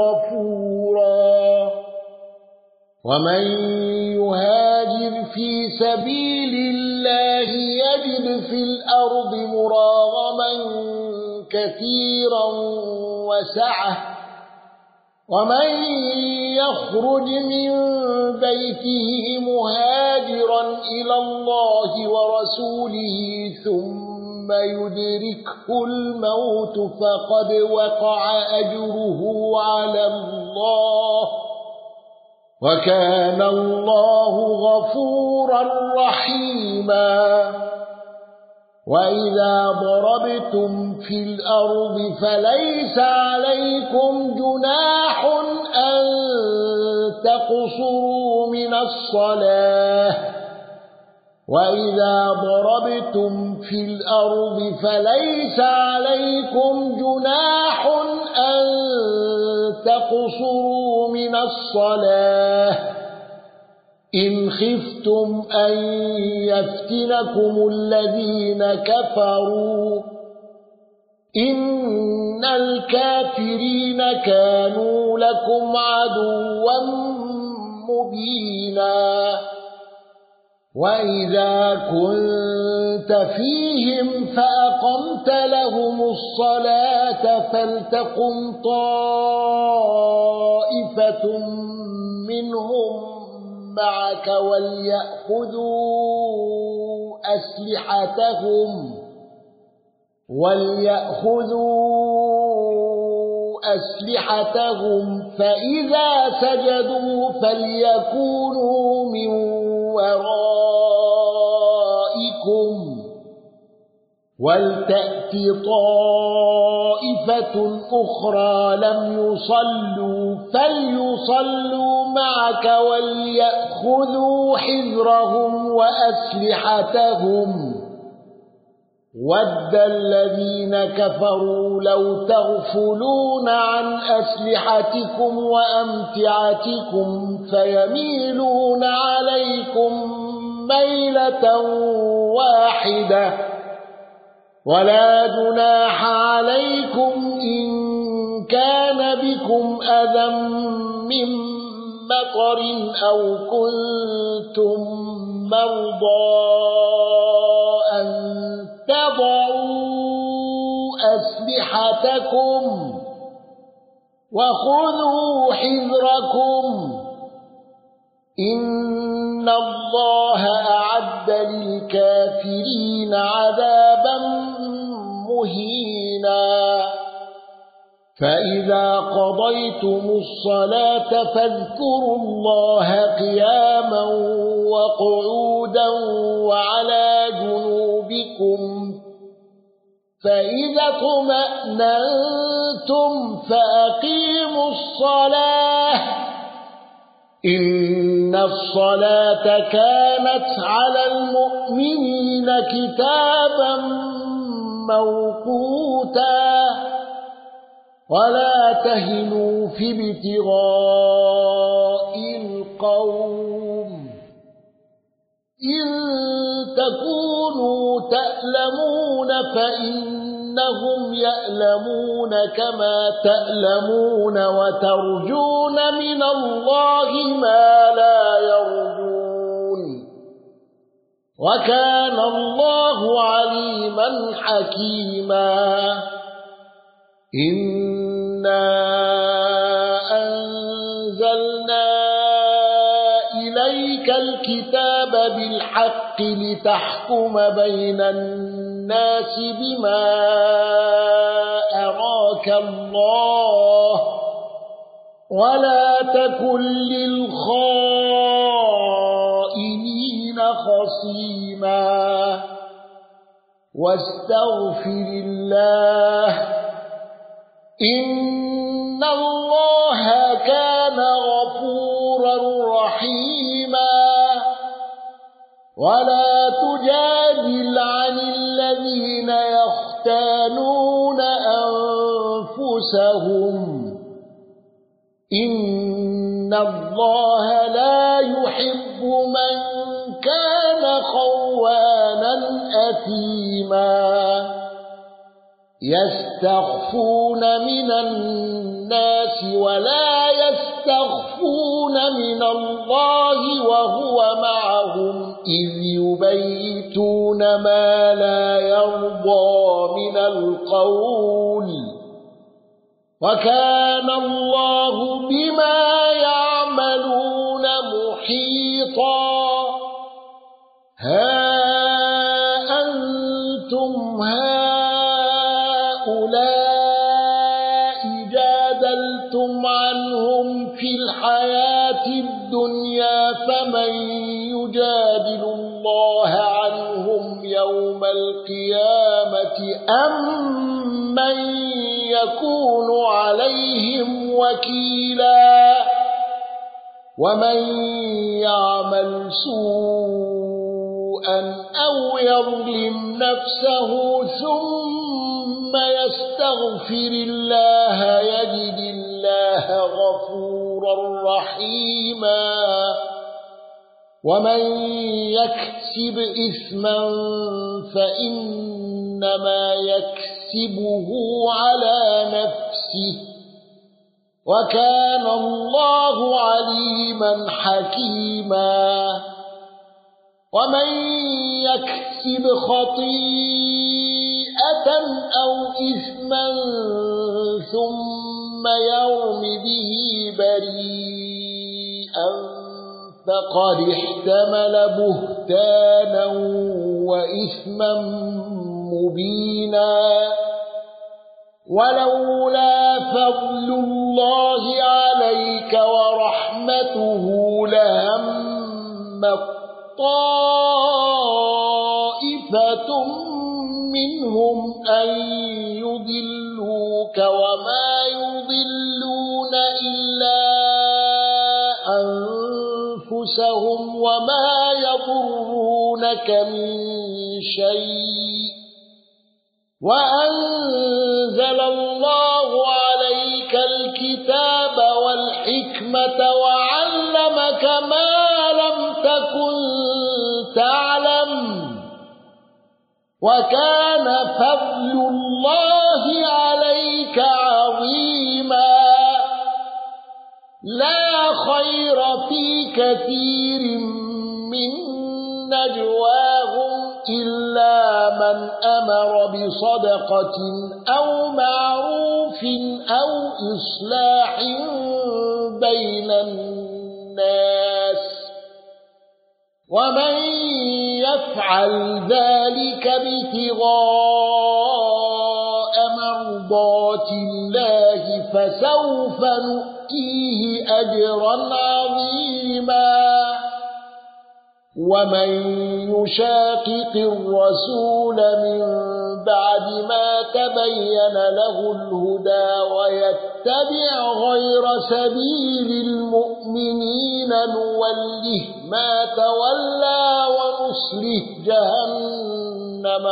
غفورا ومن يهاجر في سبيل الله يجد في الأرض مراغما كثيرا وسعة ومن يخرج من بيته مهاجرا إلى الله ورسوله ثم يدركه الموت فقد وقع أجره على الله وكان الله غفورا رحيما وإذا ضربتم في الأرض فليس عليكم جناح أن تقصروا من الصلاة وإذا ضربتم في الأرض فليس عليكم جناح أن تقصروا من الصلاة إن خفتم أن يفتنكم الذين كفروا إن الكافرين كانوا لكم عدوا مبينا وإذا كنت فيهم فأقمت لهم الصلاة فلتقم طائفة منهم معك وليأخذوا أسلحتهم وليأخذوا أسلحتهم فإذا سجدوا فليكونوا من ورائكم ولتأت طائفة أخرى لم يصلوا فليصلوا معك وليأخذوا حذرهم وأسلحتهم ود الذين كفروا لو تغفلون عن أسلحتكم وأمتعتكم فيميلون عليكم ميلة واحدة ولا جناح عليكم إن كان بكم أذى من مطر أو كنتم مرضى أن تضعوا أسلحتكم وخذوا حذركم إن الله أعد للكافرين عذابا مهينا فإذا قضيتم الصلاة فاذكروا الله قياما وقعودا وعلى جنوبكم فإذا اطمأننتم فأقيموا الصلاة إن الصلاة كانت على المؤمنين كتابا موقوتا ولا تهنوا في ابتغاء القوم إن تكونوا تألمون فإنهم يألمون كما تألمون وترجون من الله ما لا يرجون وكان الله عليما حكيما إنا أنزلنا إليك الكتاب بالحق لتحكم بين الناس بما أراك الله ولا تكن للخائنين خصيما واستغفر الله إن الله رحيما ولا تجادل عن الذين يختانون أنفسهم إن الله لا يحب من كان خوانا أثيما يستخفون من الناس ولا يستخفون من الله وهو معهم إذ يبيتون ما لا يرضى من القول وكان الله بما يعملون محيطا ها أنتم هؤلاء جادلتم عنهم في الحياة الدنيا فمن يجادل الله عنهم يوم القيامة أم من يكون عليهم وكيلا ومن يعمل سوءا أو يظلم نفسه ثم يستغفر الله يجد الله غفورا رحيما ومن يكسب إثما فإنما يكسبه على نفسه وكان الله عليما حكيما ومن يكسب خطيئة أو إثما ثم يرم به بريئا فقد احتمل بهتانا وإثما مبينا ولولا فضل الله عليك ورحمته لهم طائفة منهم أن يضلوك وما يضلون إلا أنفسهم وما يضرونك من شيء وأنزل الله عليك الكتاب والحكمة وعلمك ما لم تكن تعلم وكان فضل الله عليك عظيما لا خير في كثير من نجواهم إلا من أمر بصدقة أو معروف أو إصلاح بين الناس ومن يفعل ذلك ابتغاء مرضات الله فسوف نؤتيه أجرا عظيما ومن يشاقق الرسول من بعد ما تبين له الهدى ويتبع غير سبيل المؤمنين نوله ما تولى ونصله جهنم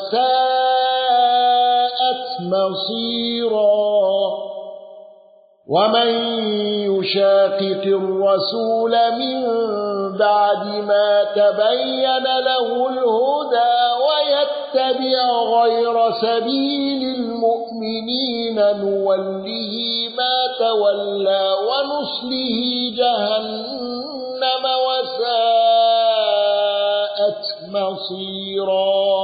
وساءت مصيرا ومن يشاقق الرسول من بعد ما تبين له الهدى ويتبع غير سبيل المؤمنين نوله ما تولى ونصله جهنم وساءت مصيرا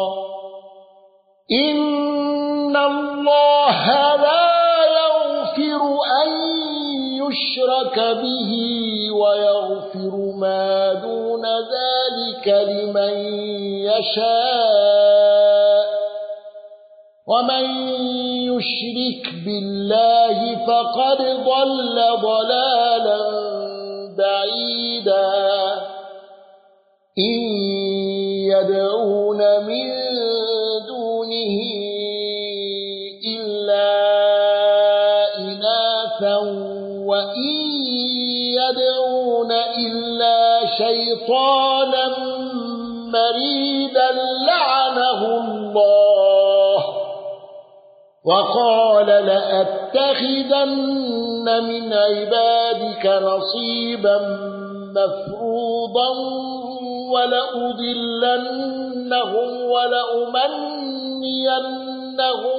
إن الله لا يغفر أن يشرك به ويغفر ما دون ذلك لمن يشاء ومن يشرك بالله فقد ضل ضلالا بعيدا إن يدعون من دونه إلا إناثا وإن يدعون إلا شيطانا مريدا لعنه الله وقال لأتخذن من عبادك نصيبا مفروضا ولأضلنهم ولأمنينهم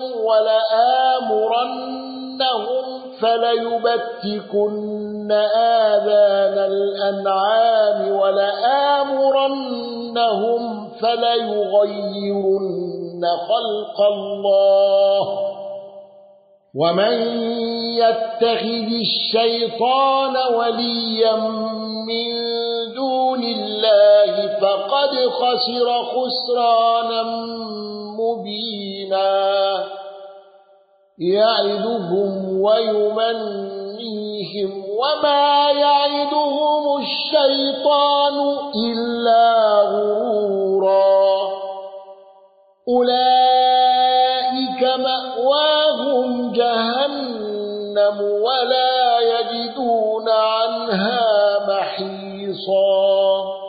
ولآمرنهم فليبتكن آذان الأنعام ولآمرنهم فليغيرن خلق الله ومن يتخذ الشيطان وليا من دون الله فقد خسر خسرانا مبينا يعدهم ويمنيهم وما يعدهم الشيطان إلا غرورا أولئك مأواهم جهنم ولا يجدون عنها محيصا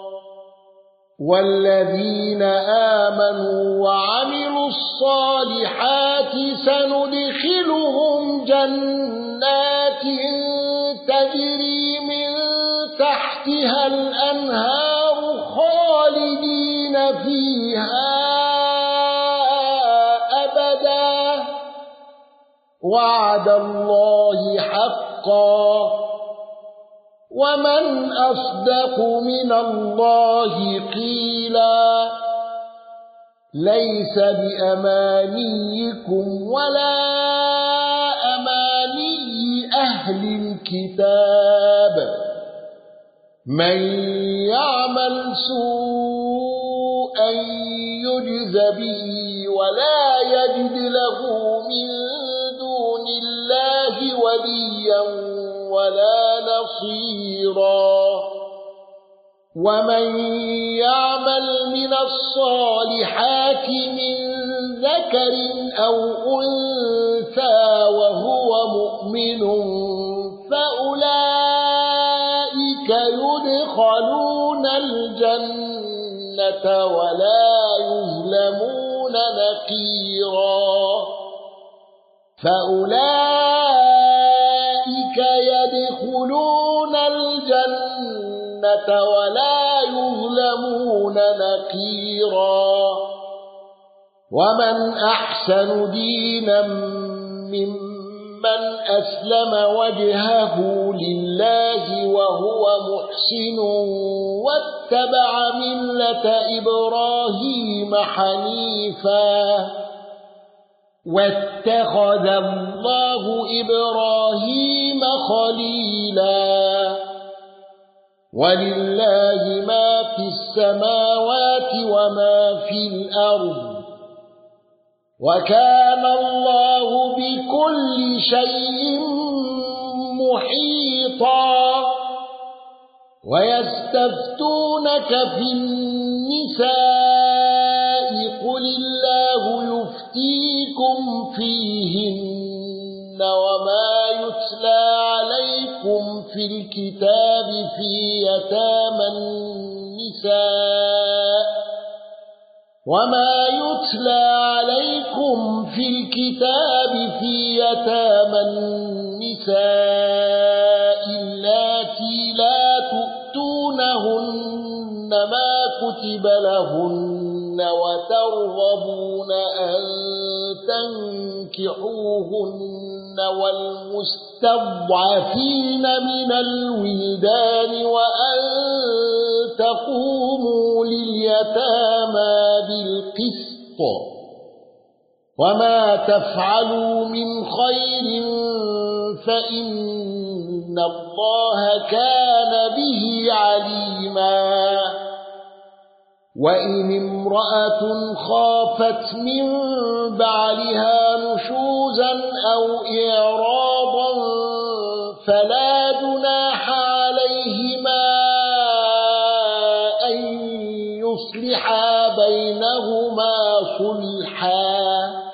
والذين آمنوا وعملوا الصالحات سندخلهم جنات تجري من تحتها الأنهار خالدين فيها أبدا وعد الله حقا ومن أصدق من الله قيلا ليس بأمانيكم ولا أماني أهل الكتاب من يعمل سوءا يجز به ولا يجد له من دون الله وليا ولا نصيرا ومن يعمل من الصالحات من ذكر أو أنثى وهو مؤمن فأولئك يدخلون الجنة ولا يظلمون نقيرا فأولئك يدخلون الجنة ولا يظلمون نقيرا ومن أحسن دينا ممن أسلم وجهه لله وهو محسن واتبع ملة إبراهيم حنيفا واتخذ الله إبراهيم خليلا ولله ما في السماوات وما في الأرض وكان الله بكل شيء محيطا ويستفتونك في النساء قل الله يفتيكم فيهن وما يتلى عليكم في الكتاب في يتامى النساء وما يتلى عليكم في الكتاب في يتامى النساء اللاتي لا تؤتونهن ما كتب لهن وترغبون أن تنكحوهن والمستضعفين من الولدان وأن تقوموا لليتامى بالقسط وما تفعلوا من خير فإن الله كان به عليما وإن امرأة خافت من بعلها نشوزا أو إعراضا فلا جناح عليهما أن يصلحا بينهما صلحا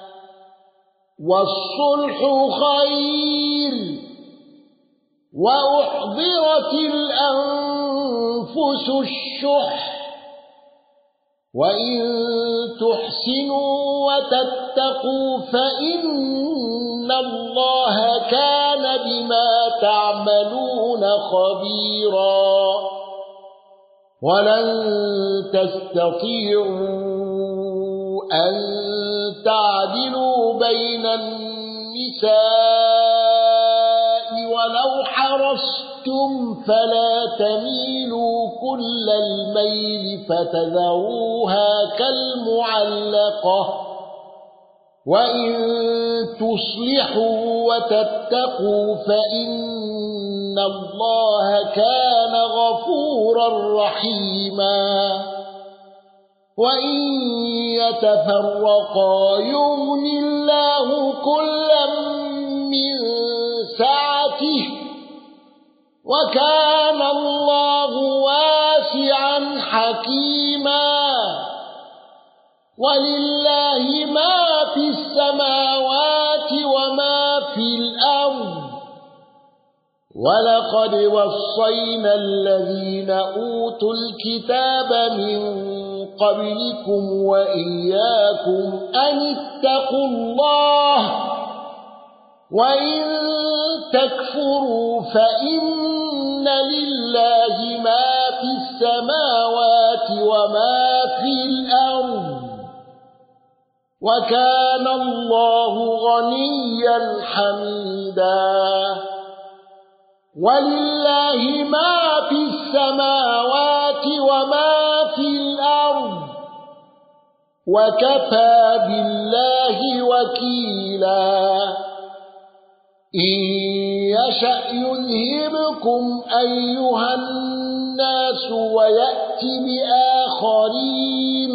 والصلح خير وأحضرت الأنفس الأنفس الشح وإن تحسنوا وتتقوا فإن الله كان بما تعملون خبيرا ولن تستطيعوا أن تعدلوا بين النساء ولو حرصتم فلا تميلوا كل الميل فتذروها كالمعلقة وإن تصلحوا وتتقوا فإن الله كان غفورا رحيما وإن يتفرقا يغن الله كلا من سعته وكان الله واسعا حكيما ولله ما في السماوات وما في الأرض ولقد وصينا الذين أوتوا الكتاب من قبلكم وإياكم أن اتقوا الله وإن تكفروا فإن لله ما في السماوات وما في الأرض وكان الله غنيا حميدا ولله ما في السماوات وما في الأرض وكفى بالله وكيلا إن يشأ يذهبكم أيها الناس ويأتي بآخرين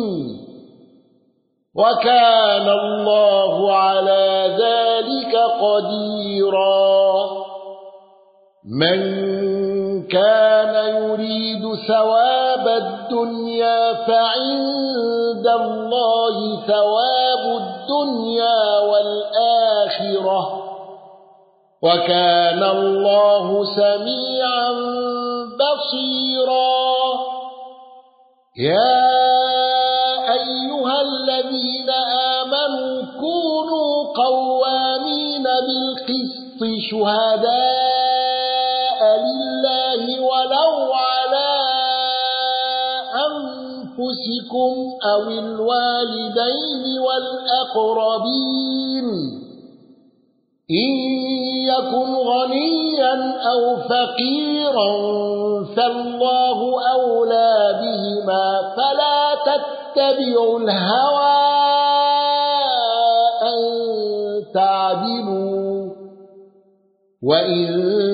وكان الله على ذلك قديرا من كان يريد ثواب الدنيا فعند الله ثواب الدنيا والآخرة وكان الله سميعا بصيرا يا أيها الذين آمنوا كونوا قوامين بالقسط شهداء لله ولو على أنفسكم أو الوالدين والأقربين إن يكن غنيا أو فقيرا فالله أولى بهما فلا تتبعوا الهوى أن تعدلوا وإن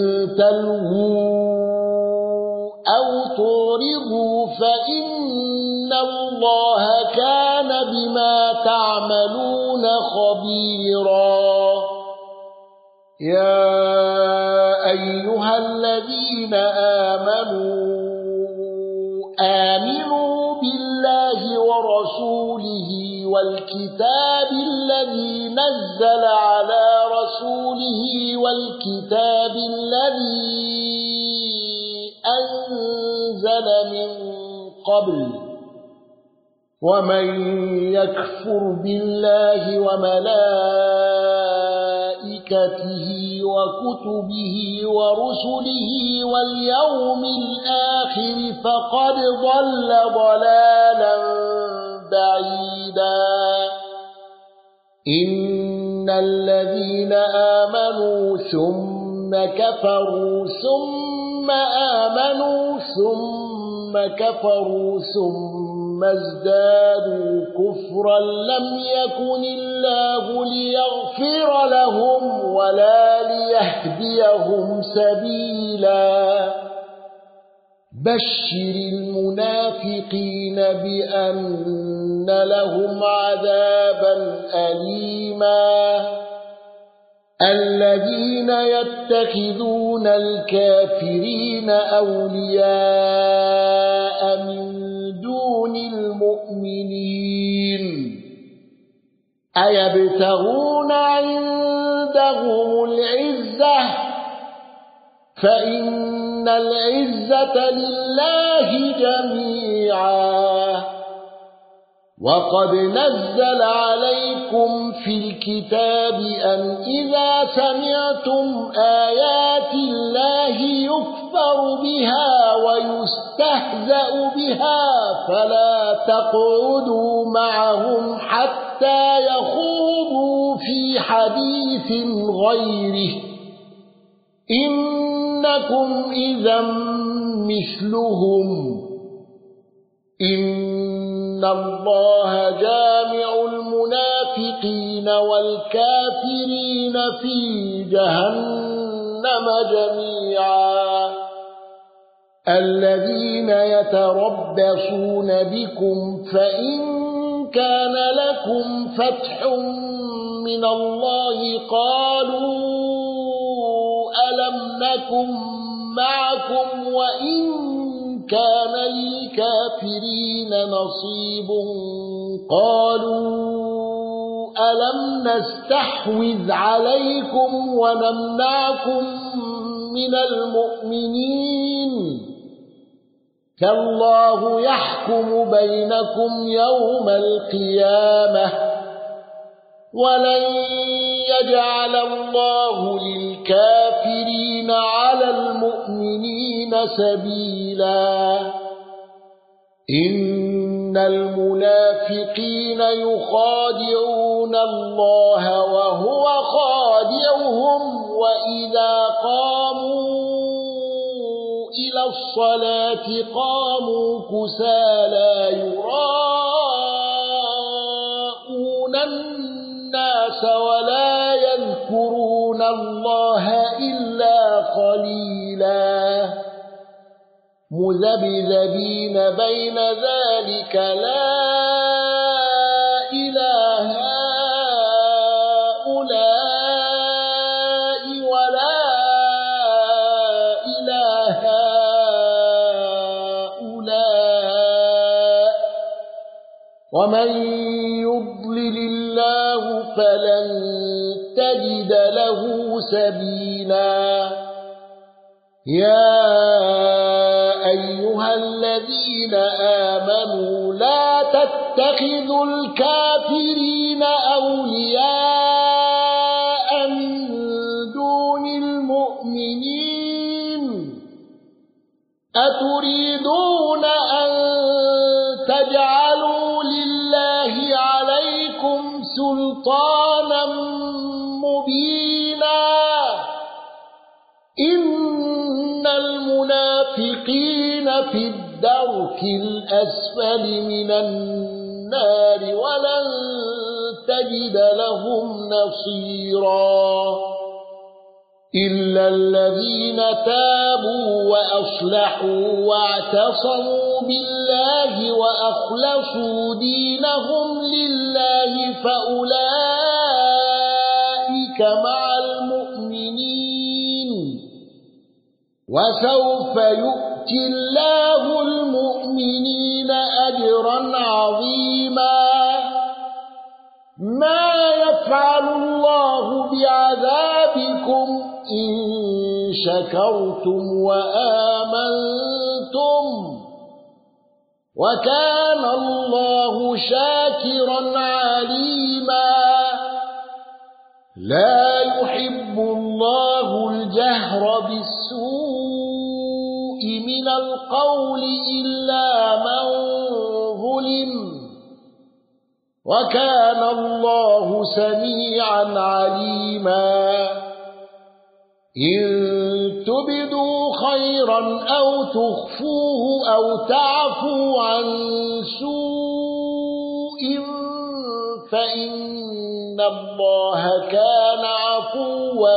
تلووا أو تعرضوا فإن الله كان بما تعملون خبيرا يا أيها الذين آمنوا آمنوا بالله ورسوله والكتاب الذي نزل على رسوله والكتاب الذي أنزل من قبل ومن يكفر بالله وملائكته وكتبه ورسله واليوم الآخر فقد ضل ضلالا بعيدا إن الذين آمنوا ثم كفروا ثم آمنوا ثم كفروا ثم ازدادوا كفرا لم يكن الله ليغفر لهم ولا ليهديهم سبيلا بشر المنافقين بأن لهم عذابا أليما الذين يتخذون الكافرين أولياء من دون المؤمنين أيبتغون عندهم العزة فإن العزة لله جميعا. وقد نزل عليكم في الكتاب أن إذا سمعتم آيات الله يكفر بها ويستهزأ بها فلا تقعدوا معهم حتى يخوضوا في حديث غيره إنكم إذا مثلهم إن الله جامع المنافقين والكافرين في جهنم جميعا. الذين يتربصون بكم فإن كان لكم فتح من الله قالوا ألم نكن معكم وإن كان للكافرين نصيب قالوا ألم نستحوذ عليكم ونمنعكم من المؤمنين كالله يحكم بينكم يوم القيامة ولن يجعل الله للكافرين على المؤمنين سبيلا. إن المنافقين يخادعون الله وهو خادعهم وإذا قاموا إلى الصلاة قاموا كسالى يراءون الناس ولا يذكرون الله إلا قليلا مذبذبين بين ذلك لا إله هؤلاء ولا إله هؤلاء ومن يضلل الله فلن تجد له سبيلا. يا أيها الذين آمنوا لا تتخذوا الكافرين أولياء من دون المؤمنين أتريدون أن تجعلوا لله عليكم سلطانا مبينا إن المنافقين في الدرك الأسفل من النار ولن تجد لهم نصيرا إلا الذين تابوا وأصلحوا واعتصموا بالله وأخلصوا دينهم لله فأولئك مع المؤمنين وسوف يؤتي الله المؤمنين أجرا عظيما. ما يفعل الله بعذابكم إن شكرتم وآمنتم وكان الله شاكرا عليما. لا يحب الله الجهر بالسوء من القول إلا من ظلم وكان الله سميعا عليما. إن تبدوا خيرا أو تخفوه أو تعفوا عن سوء فإن الله كان عفوا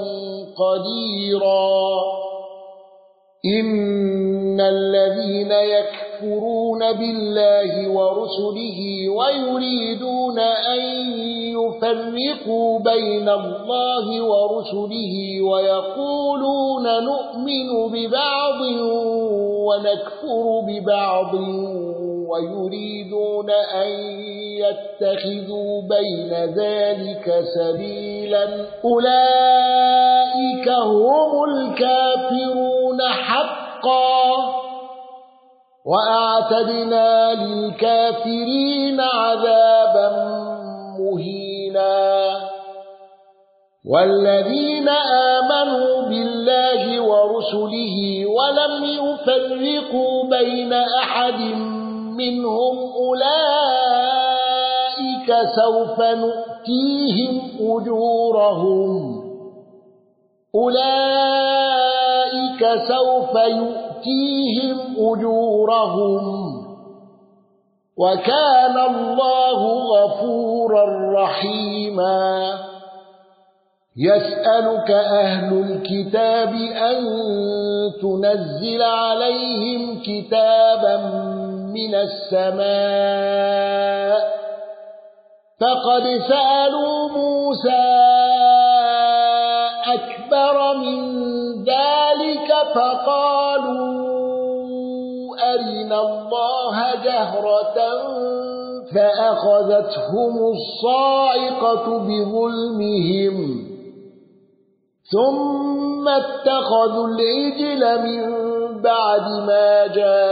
قديرا. إن الذين يكفرون بالله ورسله ويريدون أن يفرقوا بين الله ورسله ويقولون نؤمن ببعض ونكفر ببعض ويريدون أن يتخذوا بين ذلك سبيلا أولئك هم الكافرون حقا وأعتدنا للكافرين عذابا مهينا والذين آمنوا بالله ورسله ولم يفرقوا بين أحد منهم أولئك سوف نؤتيهم أجورهم أولئك سوف يؤتيهم أجورهم وكان الله غفورا رحيما يسألك أهل الكتاب أن تنزل عليهم كتابا من السماء فقد سألوا موسى أكبر من ذلك فقالوا أرنا الله جهرة فأخذتهم الصاعقة بظلمهم ثم اتخذوا العجل من بعد ما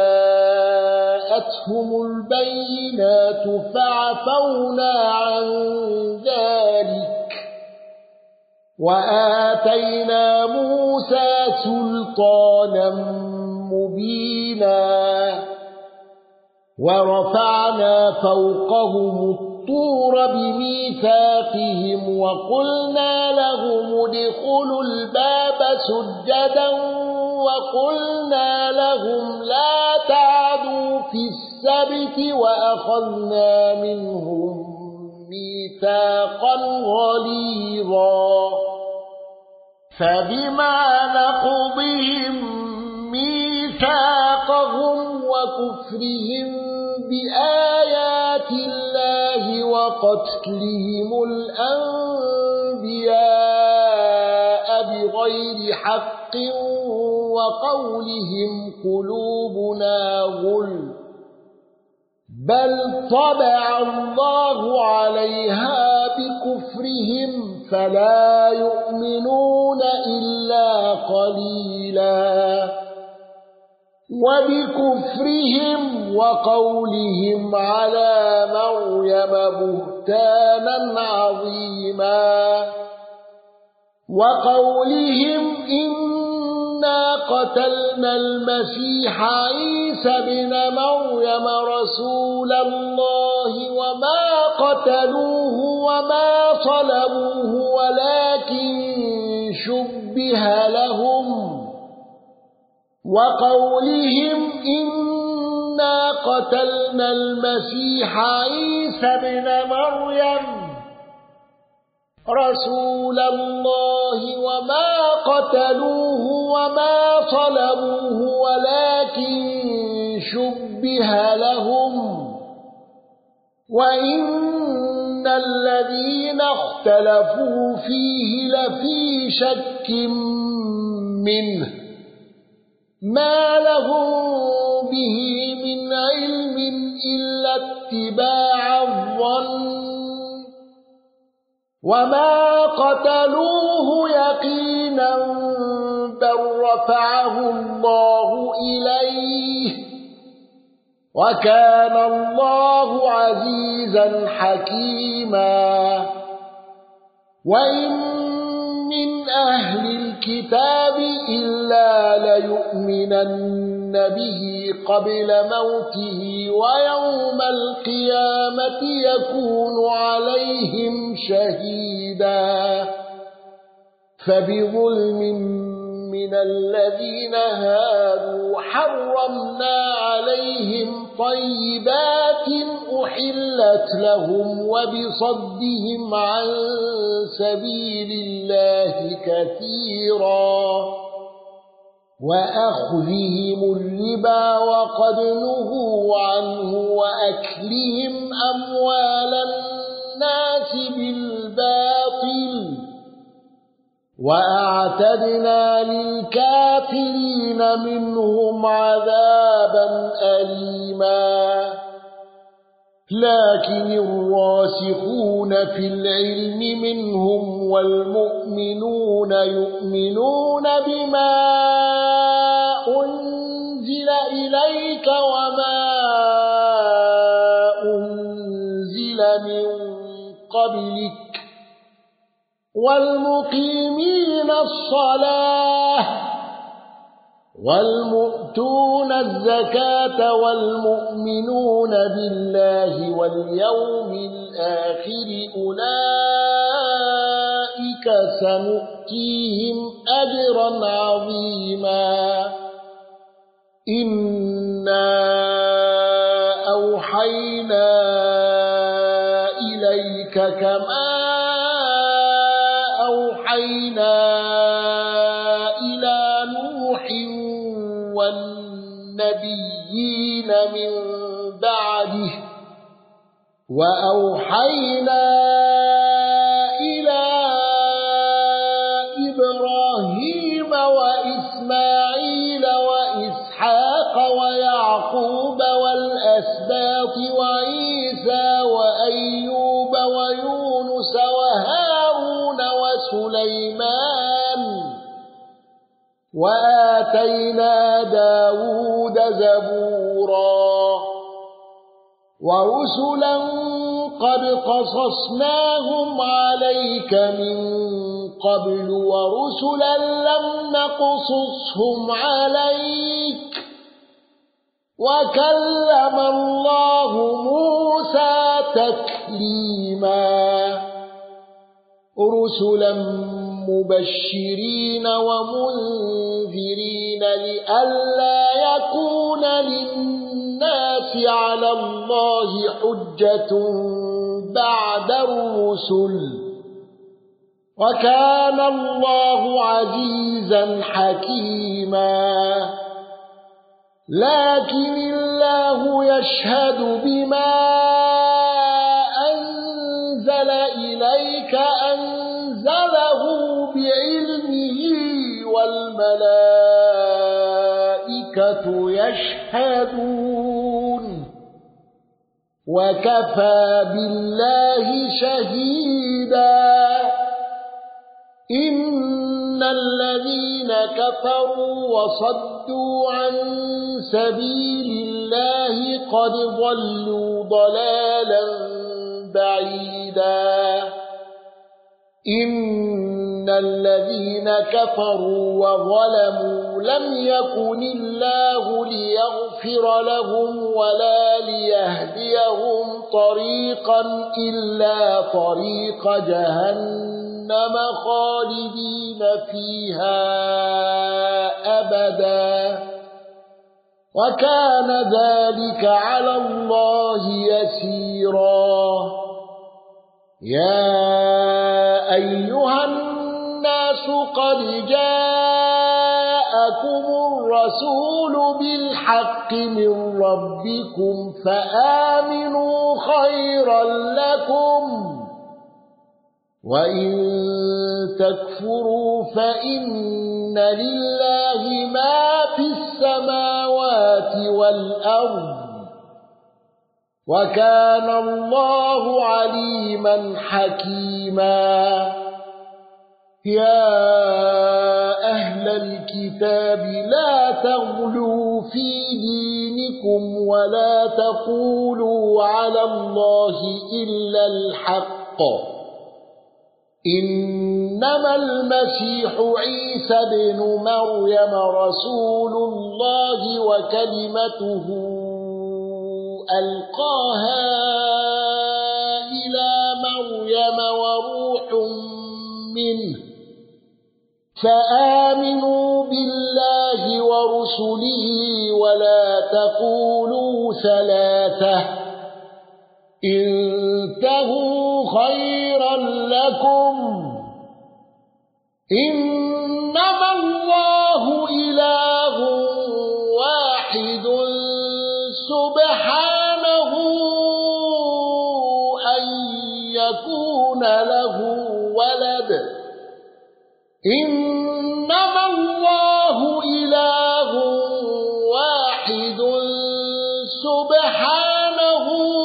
جاءتهم البينات فعفونا عن ذلك وآتينا موسى سلطانا مبينا ورفعنا فوقهم الطور بميثاقهم وقلنا لهم ادخلوا الباب سجدا وقلنا لهم لا تعدوا في السبت وأخذنا منهم ميثاقا غليظا فبما نقضهم ميثاقهم وكفرهم بآيات الله وقتلهم الأنبياء بغير حق وقولهم قلوبنا غلف بل طبع الله عليها بكفرهم فلا يؤمنون إلا قليلا وبكفرهم وقولهم على مريم بهتانا عظيما وقولهم إنا قتلنا المسيح عيسى ابن مريم رسول الله وما قتلوه وما صلبوه ولكن شبه لهم وقولهم إنا قتلنا المسيح عيسى ابن مريم رسول الله وما قتلوه وما صلبوه ولكن شبه لهم وإن الذين اختلفوا فيه لفي شك منه ما لهم به من علم إلا اتباع الظن وما قتلوه يقينا بل رفعه الله إليه وكان الله عزيزا حكيما وإن من أهل الكتاب إلا ليؤمنن به قبل موته ويوم القيامة يكون عليهم شهيدا فبظلم من الذين هادوا حرمنا عليهم طيبات أحلت لهم وبصدهم عن سبيل الله كثيرا وأخذهم الربا وقد نهوا عنه وأكلهم أموال الناس بالباطل وأعتدنا للكافرين منهم عذابا أليما لكن الراسخون في العلم منهم والمؤمنون يؤمنون بما أنزل إليك وما أنزل من قبلك والمقيمين الصلاة والمؤتون الزكاة والمؤمنون بالله واليوم الآخر أولئك سنؤتيهم أجرا عظيما إنا أوحينا إليك كما أوحينا إلى نوح والنبيين من بعده وأوحينا إلى إبراهيم وإسماعيل وإسحاق ويعقوب والأسباط وعيسى وأيوب ويونس وهارون وسليمان وآتينا داود زبورا ورسلا قد قصصناهم عليك من قبل ورسلا لم نقصصهم عليك وكلم الله موسى تكليما رسلا مبشرين ومنذرين لئلا يكون للناس على الله حجة بعد الرسل وكان الله عزيزا حكيما لكن الله يشهد بما أنزل إليك أنزله بعلمه والملائكة يشهدون وكفى بالله شهيدا إن الذين كفروا وصدوا عن سبيل الله قد ضلوا ضلالا بعيدا إن الذين كفروا وظلموا لم يكن الله ليغفر لهم ولا ليهديهم طريقا إلا طريق جهنم خالدين فيها أبدا وكان ذلك على الله يسيرا يا أيها الناس قد جاءكم الرسول بالحق من ربكم فآمنوا خيرا لكم وإن تكفروا فإن لله ما في السماوات والأرض وكان الله عليما حكيما يا أهل الكتاب لا تغلوا في دينكم ولا تقولوا على الله إلا الحق إنما المسيح عيسى ابن مريم رسول الله وكلمته ألقاها إلى مريم وروح منه فآمنوا بالله ورسله ولا تقولوا ثلاثة انتهوا خيرا لكم إنما الله إله واحد سبحانه أن يكون له ولد إنما الله إله واحد سبحانه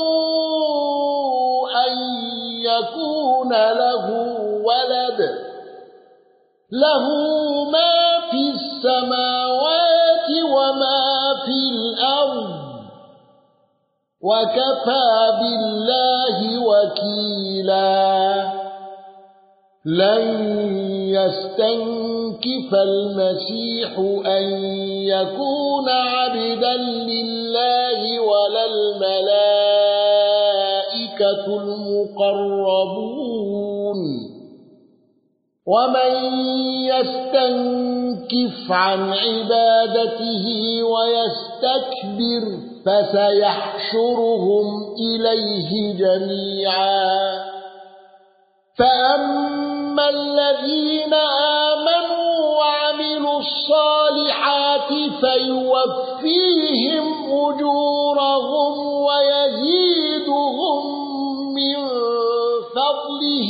أن يكون له ولد له ما في السماوات وما في الأرض وكفى بالله وكيلا لن يستنكف المسيح أن يكون عبدا لله ولا الملائكة المقربون ومن يستنكف عن عبادته ويستكبر فسيحشرهم إليه جميعا فأما الذين آمنوا وعملوا الصالحات فيوفيهم أجورهم ويزيدهم من فضله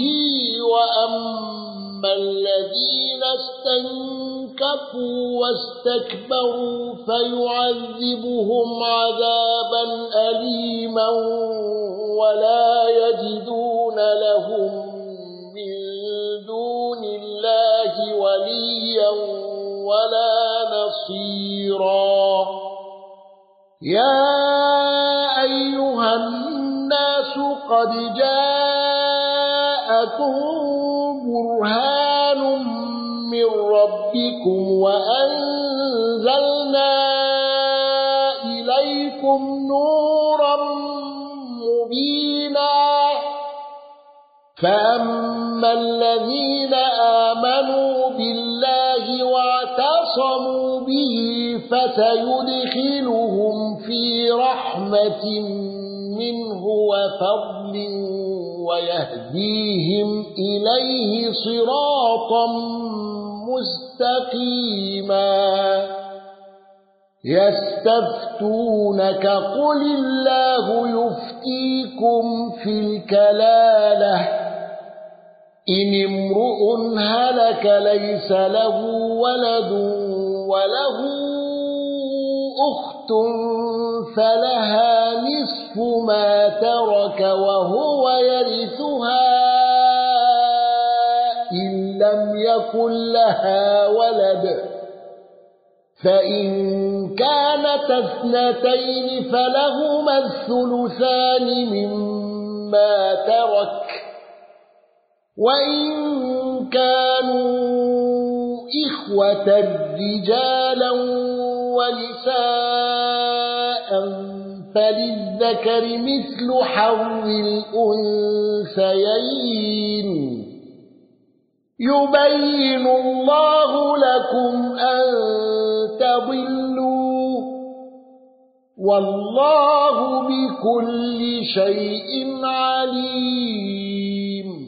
وأما الذين استنكفوا واستكبروا فيعذبهم عذابا أليما ولا يجدون لهم من دون الله وليا ولا نصيرا يا أيها الناس قد جاءكم برهان من ربكم وأنزلنا إليكم نورا مبينا فأما الذين آمنوا بالله واعتصموا به فسيدخلهم في رحمة منه وفضل ويهديهم إليه صراطا مستقيما يستفتونك قل الله يفتيكم في الكلالة إن امرؤ هلك ليس له ولد وله أخت فلها نصف ما ترك وهو يرثها إن لم يكن لها ولد فإن كانت اثنتين فلهما الثلثان مما ترك وإن كانوا إخوة رجالا ونساء فللذكر مثل حظ الأنثيين يبين الله لكم أن تضلوا والله بكل شيء عليم